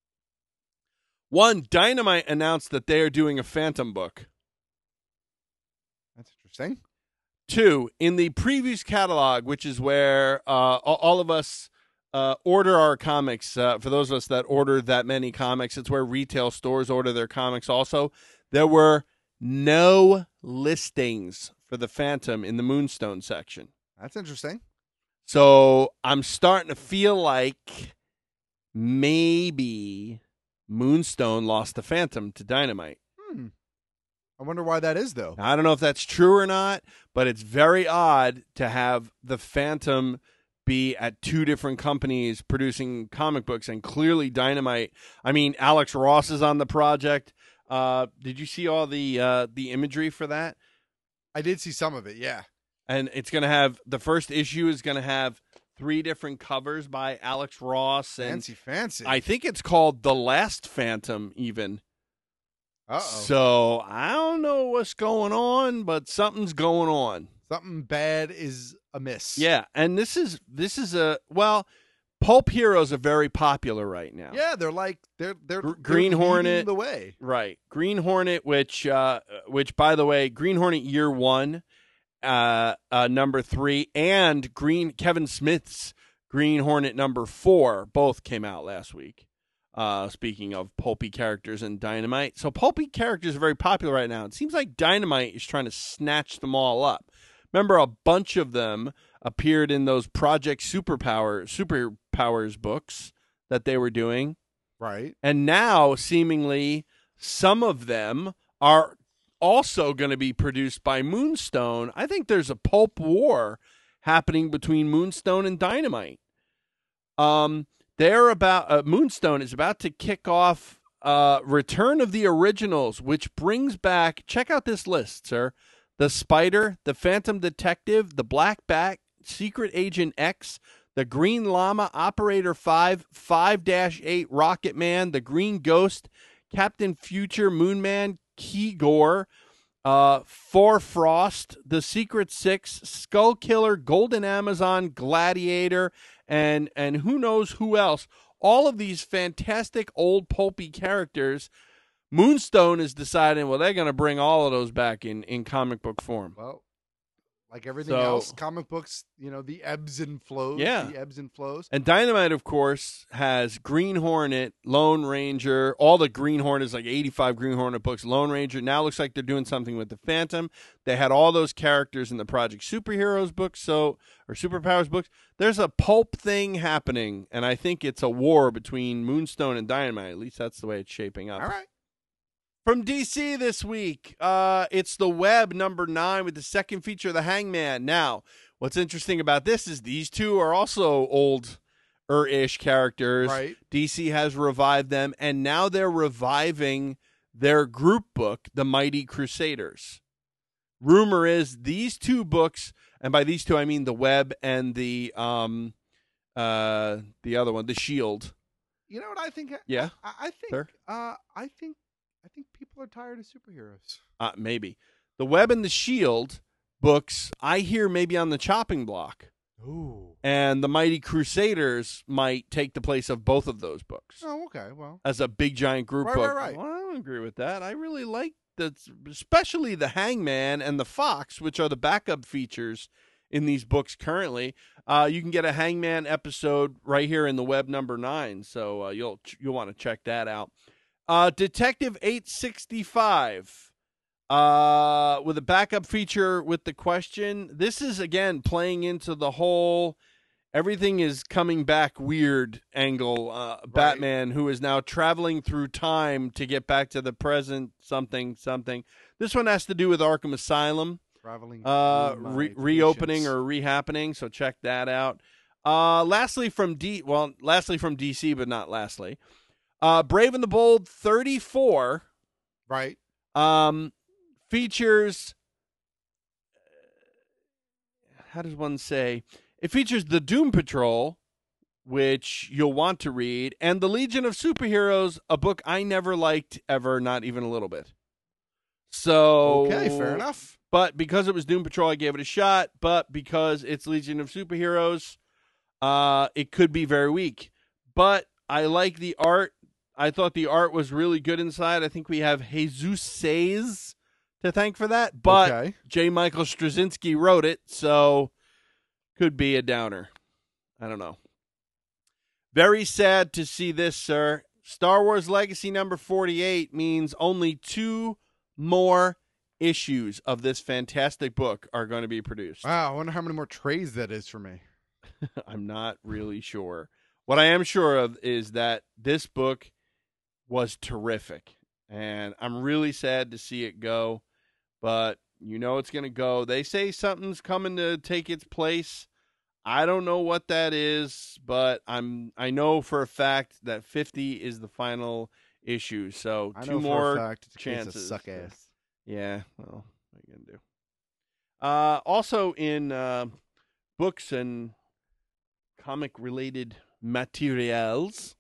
One, Dynamite announced that they are doing a Phantom book.
That's interesting.
Two, in the previews catalog, which is where uh, all all of us uh, order our comics, uh, for those of us that order that many comics, it's where retail stores order their comics also. There were no listings for the Phantom in the Moonstone section.
That's interesting.
So I'm starting to feel like maybe Moonstone lost the Phantom to Dynamite.
Hmm. I wonder why that is, though.
I don't know if that's true or not, but it's very odd to have the Phantom be at two different companies producing comic books, and clearly Dynamite. I mean, Alex Ross is on the project. Uh, did you see all the uh, the imagery for that?
I did see some of it, yeah.
And it's going to have, the first issue is going to have three different covers by Alex Ross. And
Fancy, fancy.
I think it's called The Last Phantom, even.
Uh-oh.
So I don't know what's going on, but something's going on.
Something bad is amiss.
Yeah, and this is this is a well, pulp heroes are very popular right now.
Yeah, they're like they're they're
Gr- Green
they're
Hornet
leading the way.
Right. Green Hornet, which uh which by the way, Green Hornet year one, uh uh number three, and Green Kevin Smith's Green Hornet number four both came out last week. Uh, speaking of pulpy characters and Dynamite. So pulpy characters are very popular right now. It seems like Dynamite is trying to snatch them all up. Remember, a bunch of them appeared in those Project Superpower Superpowers books that they were doing.
Right.
And now, seemingly, some of them are also going to be produced by Moonstone. I think there's a pulp war happening between Moonstone and Dynamite. Um, they're about uh, Moonstone is about to kick off uh, Return of the Originals, which brings back. Check out this list, sir. The Spider, the Phantom Detective, the Black Bat, Secret Agent X, the Green Llama, Operator five, five dash eight, Rocket Man, the Green Ghost, Captain Future, Moonman, Keygore, uh, Four Frost, the Secret Six, Skull Killer, Golden Amazon, Gladiator, and and who knows who else. All of these fantastic old pulpy characters. Moonstone is deciding, well, they're going to bring all of those back in, in comic book form.
Well, like everything
So-
else, comic books, you know, the ebbs and flows.
Yeah.
The ebbs and flows.
And Dynamite, of course, has Green Hornet, Lone Ranger, all the Green Hornets, like eighty-five Green Hornet books, Lone Ranger. Now looks like they're doing something with the Phantom. They had all those characters in the Project Superheroes books, so or Superpowers books. There's a pulp thing happening, and I think it's a war between Moonstone and Dynamite. At least that's the way it's shaping up.
All right.
From D C this week, uh, it's The Web number nine with the second feature of the Hangman. Now, what's interesting about this is these two are also old-er-ish characters.
Right.
D C has revived them, and now they're reviving their group book, The Mighty Crusaders. Rumor is these two books, and by these two I mean The Web and the um, uh, the other one, The Shield.
You know what I think?
Yeah,
I, I think.
sir?
Uh, I think. I think people are tired of superheroes.
Uh, maybe. The Web and the Shield books, I hear maybe on the chopping block.
Ooh.
And the Mighty Crusaders might take the place of both of those books
Oh, okay. Well,
as a big giant group
Right,
book.
right, right.
Well, I don't agree with that. I really like that, especially the Hangman and the Fox, which are the backup features in these books currently. Uh, you can get a Hangman episode right here in the Web number nine, so uh, you'll you'll want to check that out. Uh, Detective eight sixty-five, uh, with a backup feature with the question. This is, again, playing into the whole everything is coming back weird angle. Uh, Batman, who is now traveling through time to get back to the present, something, something. This one has to do with Arkham Asylum.
Traveling
Uh,
through my
re- reopening
patience.
or rehappening, so check that out. Uh, lastly from D, well, lastly from D C, but not lastly. Uh, Brave and the Bold thirty-four,
right?
Um, features. How does one say? It features the Doom Patrol, which you'll want to read, and the Legion of Superheroes, a book I never liked ever, not even a little bit. So
Okay, fair enough.
But because it was Doom Patrol, I gave it a shot. But because it's Legion of Superheroes, uh, it could be very weak. But I like the art. I thought the art was really good inside. I think we have Jesus Says to thank for that. But
Okay.
J. Michael Straczynski wrote it, so could be a downer. I don't know. Very sad to see this, sir. Star Wars Legacy number forty-eight means only two more issues of this fantastic book are going to be produced.
Wow, I wonder how many more trays that is for me.
I'm not really sure. What I am sure of is that this book was terrific. And I'm really sad to see it go, but you know it's going to go. They say something's coming to take its place. I don't know what that is, but I'm I know for a fact that fifty is the final issue. So
I
two
know
more
for a fact it's a case of
chances.
suck ass.
Yeah, well, what are you gonna do? Uh, also in uh, books and comic-related materials,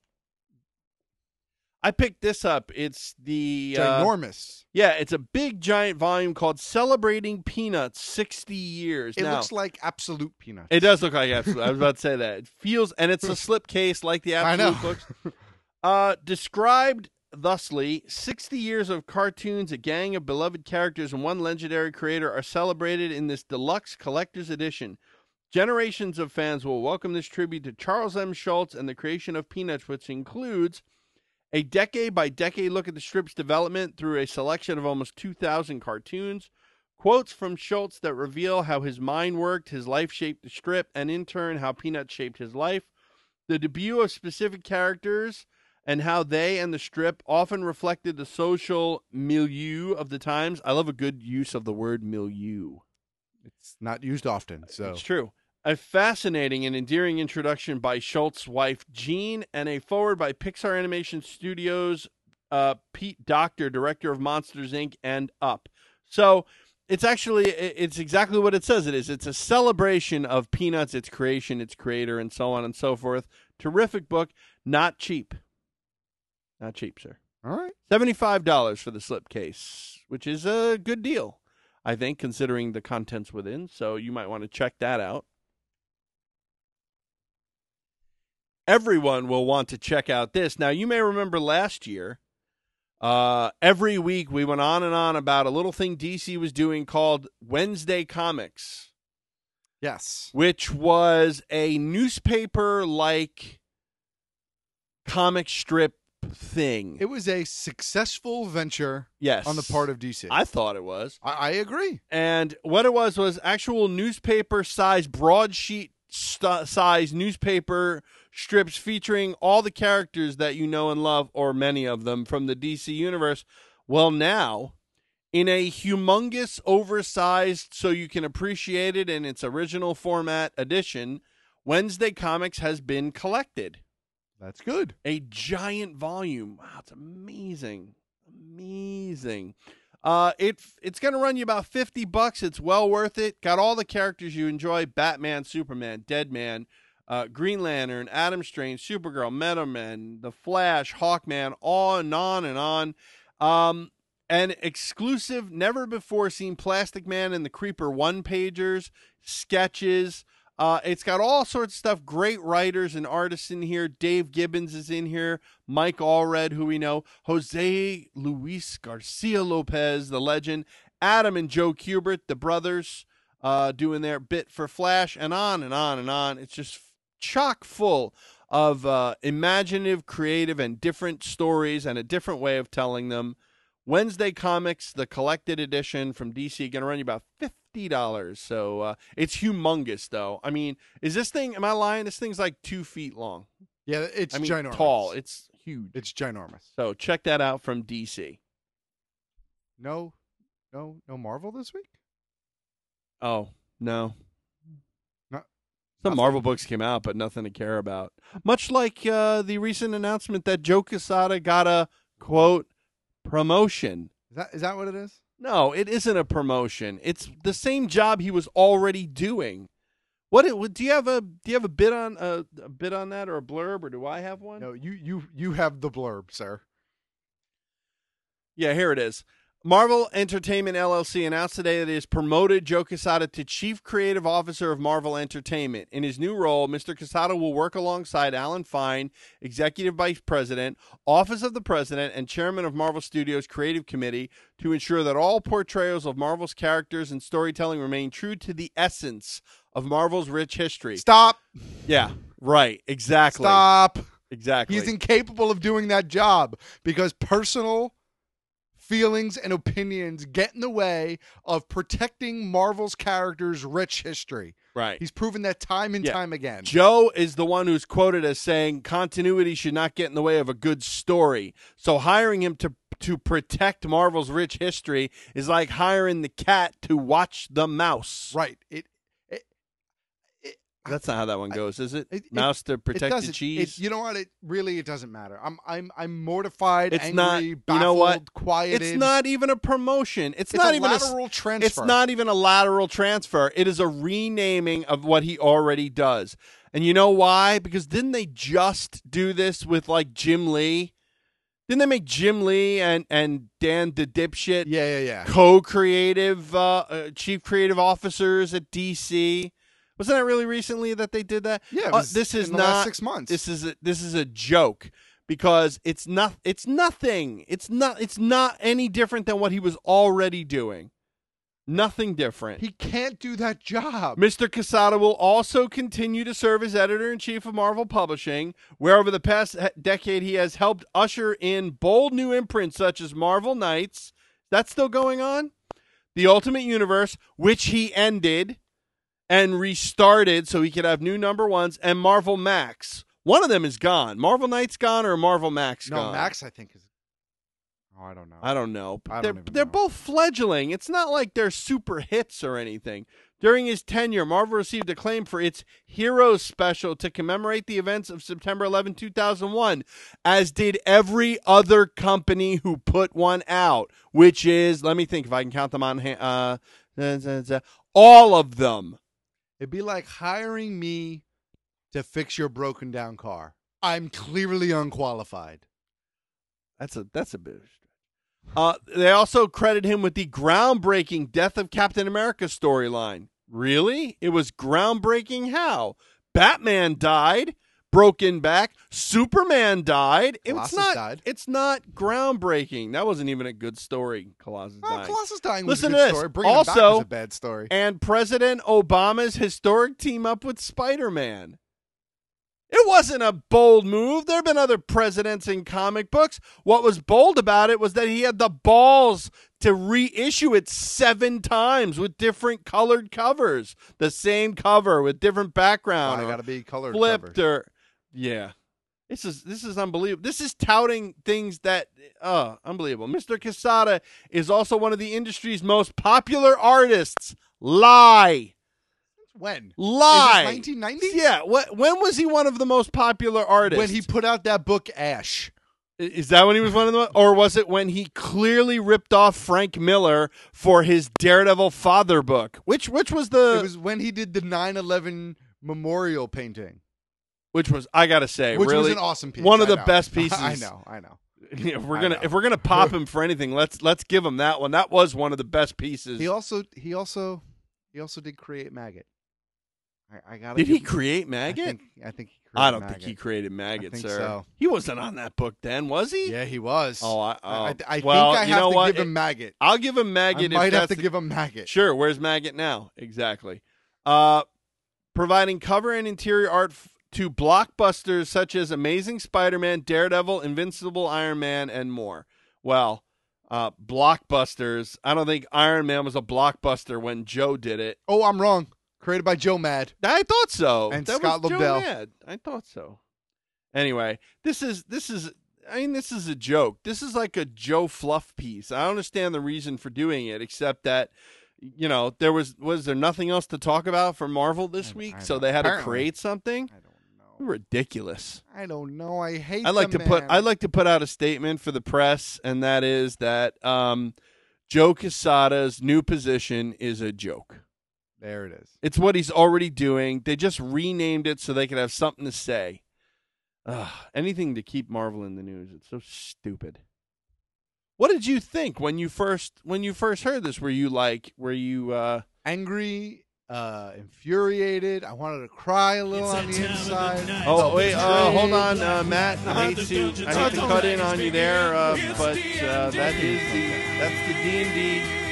I picked this up. It's the uh,
Ginormous.
Yeah, it's a big giant volume called "Celebrating Peanuts sixty years."
It
now,
looks like Absolute Peanuts.
it does look like Absolute. I was about to say that. It feels, and it's a slipcase like the
I
Absolute
know.
books. Uh, described thusly, sixty years of cartoons, a gang of beloved characters, and one legendary creator are celebrated in this deluxe collector's edition. Generations of fans will welcome this tribute to Charles M. Schultz and the creation of Peanuts, which includes a decade-by-decade look at the strip's development through a selection of almost two thousand cartoons, quotes from Schultz that reveal how his mind worked, his life shaped the strip, and in turn how Peanuts shaped his life, the debut of specific characters, and how they and the strip often reflected the social milieu of the times. I love a good use of the word milieu.
It's not used often, so
It's true. A fascinating and endearing introduction by Schultz's wife, Jean, and a foreword by Pixar Animation Studios' uh, Pete Docter, director of Monsters, Incorporated and Up. So it's actually, it's exactly what it says it is. It's a celebration of Peanuts, its creation, its creator, and so on and so forth. Terrific book. Not cheap. Not cheap, sir.
All right.
seventy-five dollars for the slipcase, which is a good deal, I think, considering the contents within. So you might want to check that out. Everyone will want to check out this. Now, you may remember last year, uh, every week we went on and on about a little thing D C was doing called Wednesday Comics.
Yes.
Which was a newspaper-like comic strip thing.
It was a successful venture
Yes.
on the part of D C.
I thought it was.
I, I agree.
And what it was was actual newspaper-size, broadsheet st- size newspaper strips featuring all the characters that you know and love, or many of them, from the D C universe. Well, now, in a humongous, oversized, so you can appreciate it in its original format edition, Wednesday Comics has been collected.
That's good.
A giant volume. Wow, it's amazing. Amazing. Uh, it it's going to run you about fifty bucks. It's well worth it. Got all the characters you enjoy: Batman, Superman, Deadman, uh, Green Lantern, Adam Strange, Supergirl, Metal Man, The Flash, Hawkman, on and on and on. Um, an exclusive, never before seen Plastic Man and the Creeper one-pagers, sketches. Uh, it's got all sorts of stuff. Great writers and artists in here. Dave Gibbons is in here. Mike Allred, who we know. Jose Luis Garcia Lopez, the legend. Adam and Joe Kubert, the brothers, uh, doing their bit for Flash, and on and on and on. It's just chock full of uh, imaginative, creative, and different stories and a different way of telling them. Wednesday Comics, the collected edition from D C, going to run you about fifty dollars. So uh, it's humongous, though. I mean, is this thing, am I lying? This thing's like two feet long.
Yeah, it's
I mean,
ginormous.
tall. It's huge.
It's ginormous.
So check that out from D C.
No, no, no Marvel this week?
Oh, no.
No,
Some Marvel books came out, but nothing to care about. Much like uh, the recent announcement that Joe Quesada got a, quote, promotion.
Is that is that what it is?
No, it isn't a promotion. It's the same job he was already doing. What, it, do you have a do you have a bit on a, a bit on that, or a blurb, or do I have one?
No, you you you have the blurb, sir.
Yeah, here it is. Marvel Entertainment L L C announced today that it has promoted Joe Quesada to Chief Creative Officer of Marvel Entertainment. In his new role, Mister Quesada will work alongside Alan Fine, Executive Vice President, Office of the President, and Chairman of Marvel Studios Creative Committee to ensure that all portrayals of Marvel's characters and storytelling remain true to the essence of Marvel's rich history.
Stop.
Yeah, right. Exactly.
Stop.
Exactly.
He's incapable of doing that job because personal feelings and opinions get in the way of protecting Marvel's characters' rich history.
Right.
He's proven that time and
Yeah.
time again.
Joe is the one who's quoted as saying continuity should not get in the way of a good story. So hiring him to to protect Marvel's rich history is like hiring the cat to watch the mouse.
Right. It.
That's not how that one goes, is it?
It-
Mouse to
it
protect the
doesn't-
cheese.
It, you know what? It really it doesn't matter. I'm I'm I'm mortified,
It's
angry,
not. You
baffled,
know what?
quieted.
It's not even a promotion. It's,
It's
not
a
even
lateral
a,
transfer.
It's not even a lateral transfer. It is a renaming of what he already does. And you know why? Because didn't they just do this with like Jim Lee? Didn't they make Jim Lee and, and Dan the dipshit
Yeah, yeah, yeah.
co-creative uh, uh, chief creative officers at D C? Wasn't that really recently that they did that?
Yeah, it
Uh,
was
this is
in the
not
last six months.
This is a, this is a joke because it's not. It's nothing. It's not. It's not any different than what he was already doing. Nothing different.
He can't do that job.
Mister Quesada will also continue to serve as editor-in-chief of Marvel Publishing, where over the past he- decade he has helped usher in bold new imprints such as Marvel Knights. That's still going on? The Ultimate Universe, which he ended and restarted so he could have new number ones, and Marvel Max. One of them is gone. Marvel Knights gone or Marvel Max
No,
gone?
Max, I think is. Oh, I don't know.
I don't know. But
I
they're
don't even
they're
know.
both fledgling. It's not like they're super hits or anything. During his tenure, Marvel received acclaim for its Heroes special to commemorate the events of September eleventh, two thousand one, as did every other company who put one out, which is, let me think if I can count them on hand, uh, all of them.
It'd be like hiring me to fix your broken down car. I'm clearly unqualified.
That's a that's a bit of a stretch. Uh, they also credit him with the groundbreaking Death of Captain America storyline. Really? It was groundbreaking how? Batman died, broken back, Superman died. It's
Colossus
not
died.
It's not groundbreaking. That wasn't even a good story, Colossus
Oh,
dying.
Colossus dying was
Listen
a
to
good
this.
story. Bringing him back
Also,
was a bad story.
and President Obama's historic team up with Spider-Man. It wasn't a bold move. There have been other presidents in comic books. What was bold about it was that he had the balls to reissue it seven times with different colored covers. The same cover with different background.
Why
or
gotta be colored
flipped
covers?
or yeah. This is this is unbelievable. This is touting things that uh unbelievable. Mister Quesada is also one of the industry's most popular artists. Lie.
When?
Lie.
nineteen ninety?
Yeah. What? When was he one of the most popular artists?
When he put out that book, Ash.
Is that when he was one of the, or was it when he clearly ripped off Frank Miller for his Daredevil father book? Which which was the?
It was when he did the nine eleven memorial painting.
Which was, I gotta say,
Which
really
was an awesome piece.
One of
I
the
know.
best pieces.
I know, I know.
If we're
I
gonna
know.
if we're gonna pop him for anything, let's let's give him that one. That was one of the best pieces.
He also he also he also did create Maggot. I, I gotta
Did
give,
he create Maggot?
I think, I think he created
I don't
Maggot.
think he created Maggot,
I think
sir.
so.
He wasn't on that book then, was he?
Yeah, he was.
Oh, I, oh.
I, I
well,
think I
you
have
know
to
what?
give him Maggot.
I'll give him Maggot.
I might
if
have
that's
to
the-
give him Maggot.
Sure. Where's Maggot now? Exactly. Uh, providing cover and interior art f- to blockbusters such as Amazing Spider-Man, Daredevil, Invincible Iron Man, and more. Well, uh, blockbusters. I don't think Iron Man was a blockbuster when Joe did it.
Oh, I'm wrong. Created by Joe Mad.
I thought so.
And
that
Scott
was Joe
Lobdell.
Mad. I thought so. Anyway, this is this is. I mean, this is a joke. This is like a Joe Fluff piece. I don't understand the reason for doing it, except that, you know, there was was there nothing else to talk about for Marvel this week,
I
so
don't-
they had
apparently.
to create something.
I don't know.
Ridiculous.
I don't know. I hate.
I like
the
to put
man.
I like to put out a statement for the press, and that is that um, Joe Quesada's new position is a joke.
There it is.
It's what he's already doing. They just renamed it so they could have something to say. Ugh, anything to keep Marvel in the news. It's so stupid. What did you think when you first when you first heard this? Were you like, were you uh,
Angry, uh, infuriated. I wanted to cry a little on the inside.
Oh wait, uh, hold on, uh, Matt. I hate to I hate to cut in on you there, uh, but uh, that is the that's the D and D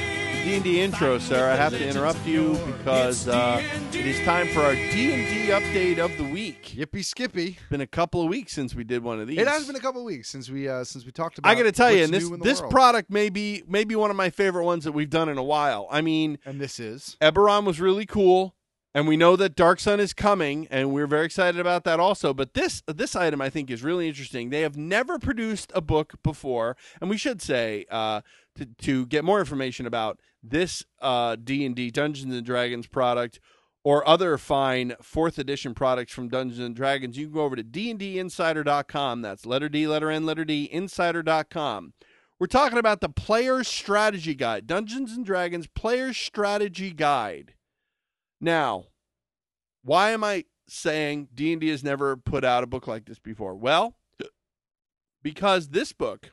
D and D intro, sir. I have to interrupt you because uh, it is time for our D and D update of the week.
Yippee skippy!
It's been a couple of weeks since we did one of these.
It has been a couple of weeks since we uh, since we talked about.
I got to tell you,
what's
and this
new in the
this
world.
product may be maybe one of my favorite ones that we've done in a while. I mean,
and this is
Eberron was really cool, and we know that Dark Sun is coming, and we're very excited about that also. But this this item I think is really interesting. They have never produced a book before, and we should say uh, to to get more information about this uh, D and D Dungeons and Dragons product or other fine fourth edition products from Dungeons and Dragons, you can go over to D and D insider dot com. That's letter D, letter N, letter D, insider dot com. We're talking about the Player's Strategy Guide, Dungeons and Dragons Player's Strategy Guide. Now, why am I saying D and D has never put out a book like this before? Well, because this book,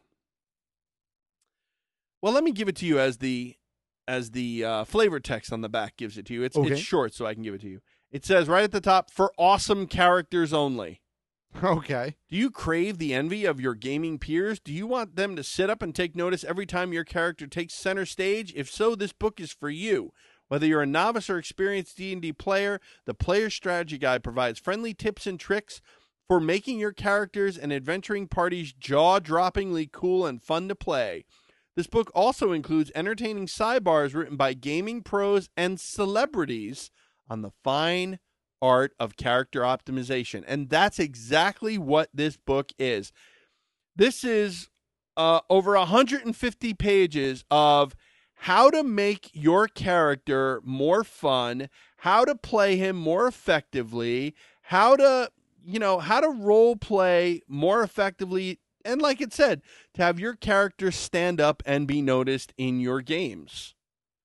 well, let me give it to you as the as the uh, flavor text on the back gives it to you. It's
Okay.
it's short, so I can give it to you. It says right at the top, for awesome characters only.
Okay.
Do you crave the envy of your gaming peers? Do you want them to sit up and take notice every time your character takes center stage? If so, this book is for you. Whether you're a novice or experienced D and D player, the Player's Strategy Guide provides friendly tips and tricks for making your characters and adventuring parties jaw-droppingly cool and fun to play. This book also includes entertaining sidebars written by gaming pros and celebrities on the fine art of character optimization. And that's exactly what this book is. This is uh, over one hundred fifty pages of how to make your character more fun, how to play him more effectively, how to, you know, how to role play more effectively. And like it said, to have your character stand up and be noticed in your games.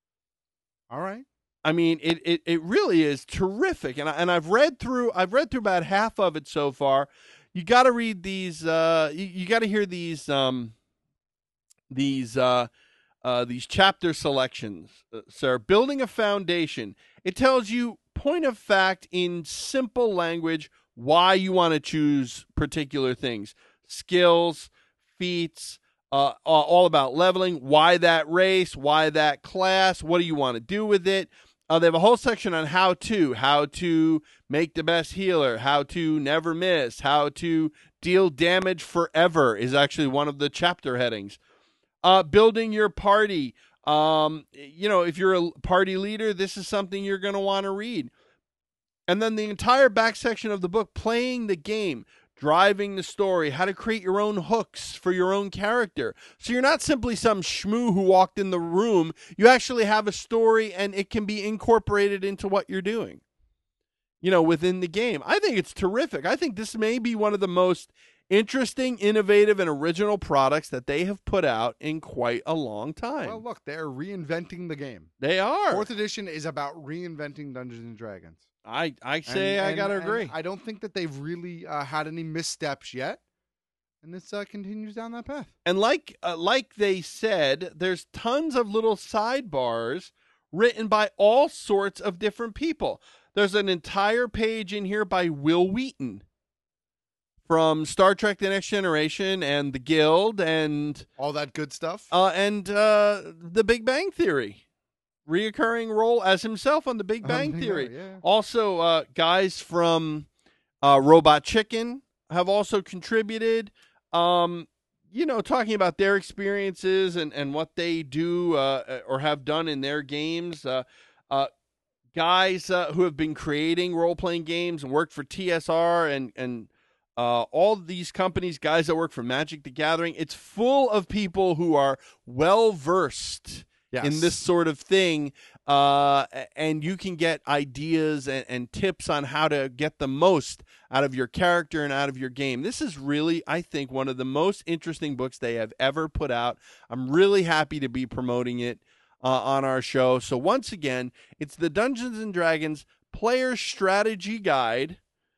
All right.
I mean, it, it, it really is terrific. And I, and I've read through I've read through about half of it so far. You got to read these uh you, you got to hear these um these uh uh these chapter selections, uh, sir. Building a foundation. It tells you point of fact in simple language why you want to choose particular things. Skills, feats, uh, all about leveling, why that race, why that class, what do you want to do with it? Uh, they have a whole section on how to, how to make the best healer, how to never miss, how to deal damage forever is actually one of the chapter headings. Uh, building your party. Um, you know, if you're a party leader, this is something you're going to want to read. And then the entire back section of the book, playing the game, driving the story, how to create your own hooks for your own character. So you're not simply some schmoo who walked in the room. You actually have a story, and it can be incorporated into what you're doing, you know, within the game. I think it's terrific. I think this may be one of the most interesting, innovative, and original products that they have put out in quite a long time.
Well, look, they're reinventing the game.
They are.
Fourth edition is about reinventing Dungeons and Dragons.
I, I say
And-
I
and-
got to
and
agree.
I don't think that they've really uh, had any missteps yet. And this uh, continues down that path.
And like uh, like they said, there's tons of little sidebars written by all sorts of different people. There's an entire page in here by Will Wheaton from Star Trek The Next Generation and The Guild and
all that good stuff.
Uh, and uh, The Big Bang Theory. Reoccurring role as himself on The Big Bang
Big
Theory.
Bang, yeah.
Also, uh, guys from uh, Robot Chicken have also contributed. Um, you know, talking about their experiences and, and what they do uh, or have done in their games. Uh, uh, guys uh, who have been creating role-playing games and worked for T S R and, and uh, all these companies, guys that work for Magic the Gathering. It's full of people who are well-versed
Yes.
in this sort of thing, uh, and you can get ideas and, and tips on how to get the most out of your character and out of your game. This is really, I think, one of the most interesting books they have ever put out. I'm really happy to be promoting it uh, on our show. So once again, it's the Dungeons and Dragons Player Strategy Guide,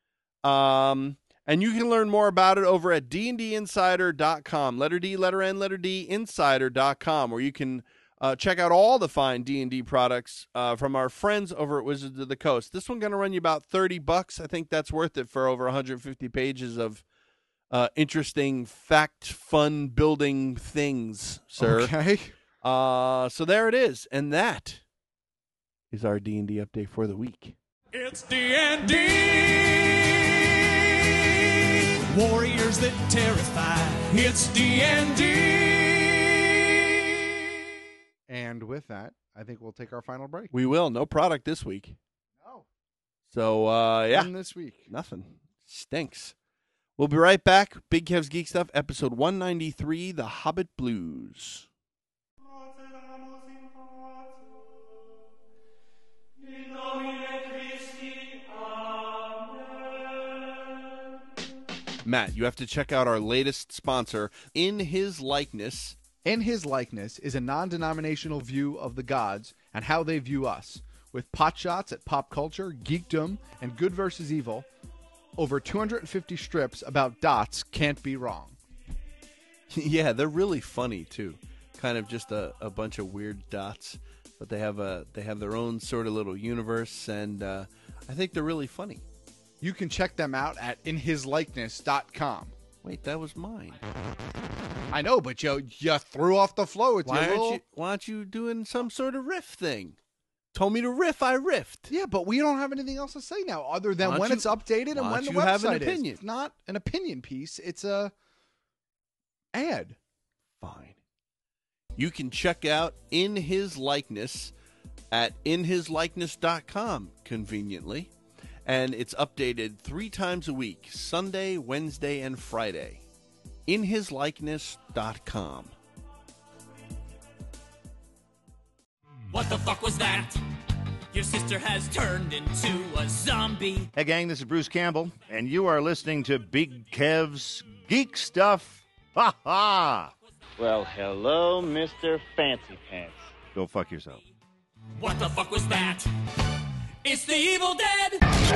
um, and you can learn more about it over at D and D insider dot com. Letter D, letter N, letter D, insider dot com, where you can Uh, check out all the fine D and D products uh, from our friends over at Wizards of the Coast. This one going to run you about thirty bucks. I think that's worth it for over one hundred fifty pages of uh, interesting, fact, fun building things, sir.
Okay.
Uh, so there it is. And that is our D and D update for the week.
It's D and D. Warriors that terrify. It's D and D.
And with that, I think we'll take our final break.
We will. No product this week.
No.
So, uh, yeah.
None this week.
Nothing. Stinks. We'll be right back. Big Kev's Geek Stuff, episode one ninety-three, The Hobbit Blues. Matt, you have to check out our latest sponsor, In His Likeness.
In His Likeness is a non-denominational view of the gods and how they view us. With pot shots at pop culture, geekdom, and good versus evil, over two hundred fifty strips about dots can't be wrong.
Yeah, they're really funny, too. Kind of just a, a bunch of weird dots. But they have a they have their own sort of little universe, and uh, I think they're really funny.
You can check them out at in his likeness dot com.
Wait, that was mine.
I know, but you, you threw off the flow with
Why
your
aren't
little...
you Why aren't you doing some sort of riff thing? Told me to riff, I riffed.
Yeah, but we don't have anything else to say now other than when
you,
it's updated and when the
you
website
have an
is.
opinion?
It's not an opinion piece. It's a ad.
Fine. You can check out In His Likeness at in his likeness dot com, conveniently. And it's updated three times a week, Sunday, Wednesday, and Friday. in his likeness dot com.
What the fuck was that? Your sister has turned into a zombie.
Hey, gang, this is Bruce Campbell, and you are listening to Big Kev's Geek Stuff. Ha ha!
Well, hello, Mister Fancy Pants.
Go fuck yourself.
What the fuck was that? It's the Evil Dead!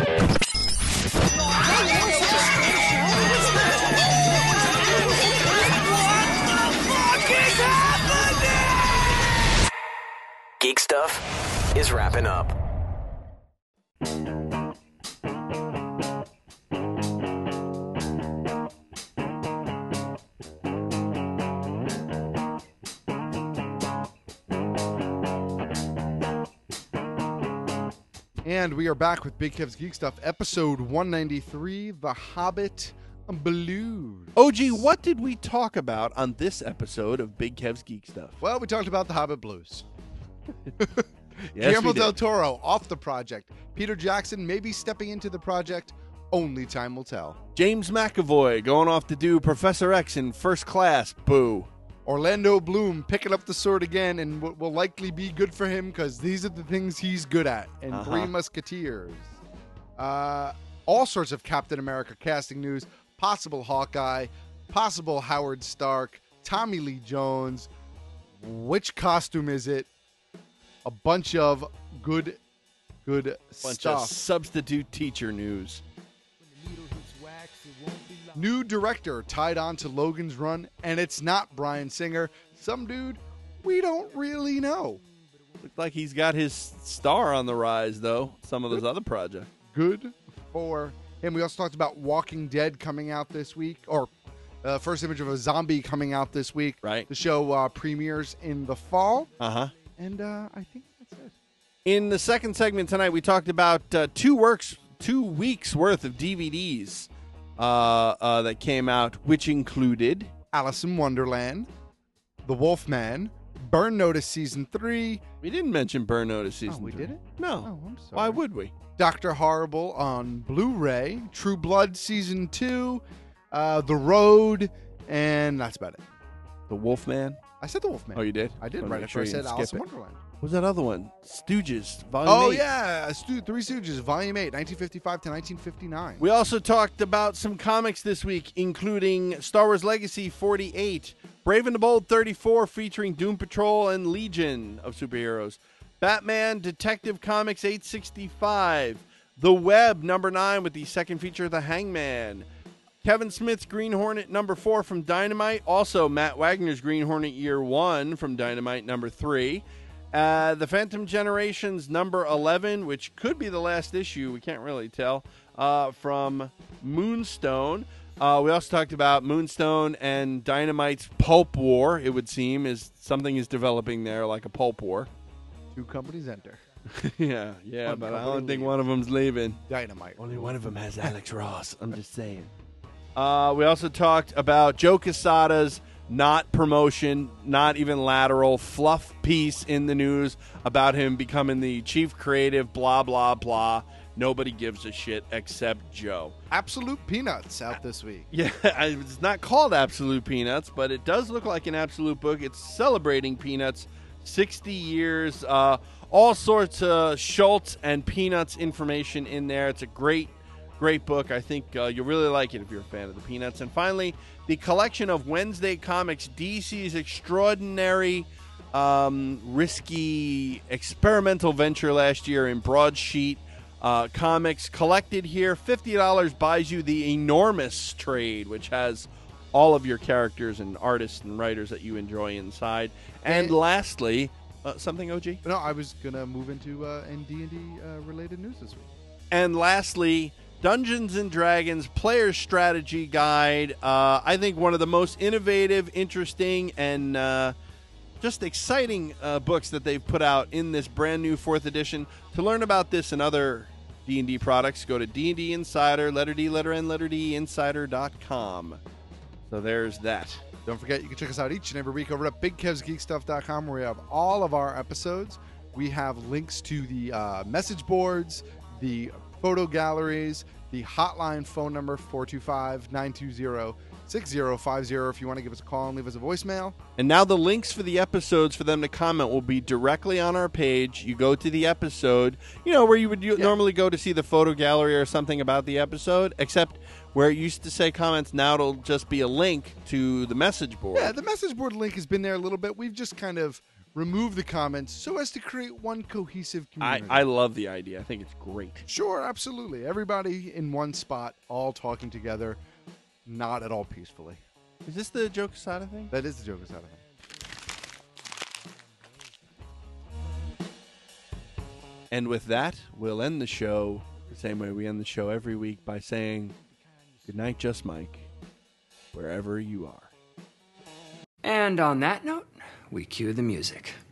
Geek Stuff is wrapping up.
And we are back with Big Kev's Geek Stuff, episode one ninety-three, The Hobbit Blues.
O G, what did we talk about on this episode of Big Kev's Geek Stuff?
Well, we talked about The Hobbit Blues.
Yes,
Guillermo
we did.
del Toro off the project. Peter Jackson maybe stepping into the project. Only time will tell.
James McAvoy going off to do Professor X in First Class. Boo.
Orlando Bloom picking up the sword again, and what will likely be good for him because these are the things he's good at. And
Uh-huh.
Three Musketeers. Uh, all sorts of Captain America casting news. Possible Hawkeye. Possible Howard Stark. Tommy Lee Jones. Which costume is it? A bunch of good, good
Bunch
stuff.
of substitute teacher news.
New director tied on to Logan's Run, and it's not Bryan Singer. Some dude we don't really know.
Looked like he's got his star on the rise, though. Some of those other projects.
Good for him. We also talked about Walking Dead coming out this week, or uh, first image of a zombie coming out this week.
Right.
The show uh, premieres in the fall.
Uh-huh.
And uh, I think that's it.
In the second segment tonight, we talked about uh, two works, two weeks worth of D V Ds uh, uh, that came out, which included
Alice in Wonderland, The Wolfman, Burn Notice Season three.
We didn't mention Burn Notice Season
Oh, we
three.
didn't?
No.
Oh, I'm sorry.
Why would we?
Doctor Horrible on Blu-ray, True Blood Season two, uh, The Road, and that's about it.
The Wolfman?
I said The Wolfman.
Oh, you did?
I did
Wanna
right
make
after
sure
I
you
said
didn't
Alice
skip
in
it.
Wonderland.
What was that other one? Stooges, Volume
Oh,
eight.
yeah. Stu- Three Stooges, Volume eight, nineteen fifty-five to nineteen fifty-nine.
We also talked about some comics this week, including Star Wars Legacy forty-eight, Brave and the Bold thirty-four, featuring Doom Patrol and Legion of superheroes, Batman Detective Comics eight sixty-five, The Web number nine with the second feature, The Hangman, Kevin Smith's Green Hornet number four from Dynamite, also Matt Wagner's Green Hornet year one from Dynamite number three, uh, The Phantom Generations number eleven, which could be the last issue, we can't really tell, uh, from Moonstone, Uh, we also talked about Moonstone and Dynamite's pulp war, it would seem, is something is developing there, like a pulp war.
Two companies enter.
yeah, yeah,
One
but I
company
don't think
leaves.
one of them's leaving.
Dynamite.
Only one of them has Alex Ross. I'm just saying. Uh, we also talked about Joe Quesada's not promotion, not even lateral, fluff piece in the news about him becoming the chief creative, blah, blah, blah. Nobody gives a shit except Joe.
Absolute Peanuts out this week.
Yeah, it's not called Absolute Peanuts, but it does look like an Absolute book. It's celebrating Peanuts, sixty years, uh, all sorts of Schultz and Peanuts information in there. It's a great, great book. I think uh, you'll really like it if you're a fan of the Peanuts. And finally, the collection of Wednesday Comics, D C's extraordinary, um, risky, experimental venture last year in broadsheet uh, comics collected here. fifty dollars buys you the enormous trade, which has all of your characters and artists and writers that you enjoy inside. And, and lastly, uh, something, O G?
No, I was going to move into uh, D and D uh, related news this week.
And lastly, Dungeons and Dragons Player Strategy Guide. Uh, I think one of the most innovative, interesting, and uh, just exciting uh, books that they've put out in this brand new fourth edition. To learn about this and other D and D products, go to D and D Insider, letter D, letter N, letter D, insider dot com. So there's that.
Don't forget, you can check us out each and every week over at big kevs geek stuff dot com, where we have all of our episodes. We have links to the uh, message boards, the photo galleries, the hotline phone number, four two five, nine two zero, six zero five zero, if you want to give us a call and leave us a voicemail.
And now the links for the episodes for them to comment will be directly on our page. You go to the episode, you know, where you would yeah. normally go to see the photo gallery or something about the episode, except where it used to say comments, now it'll just be a link to the message board.
Yeah, the message board link has been there a little bit. We've just kind of removed the comments so as to create one cohesive community.
I, I love the idea. I think it's great.
Sure, absolutely. Everybody in one spot, all talking together, not at all peacefully.
Is this the Joe Quesada thing?
That is the Joe Quesada thing.
And with that, we'll end the show the same way we end the show every week by saying, good night, Just Mike, wherever you are.
And on that note, we cue the music.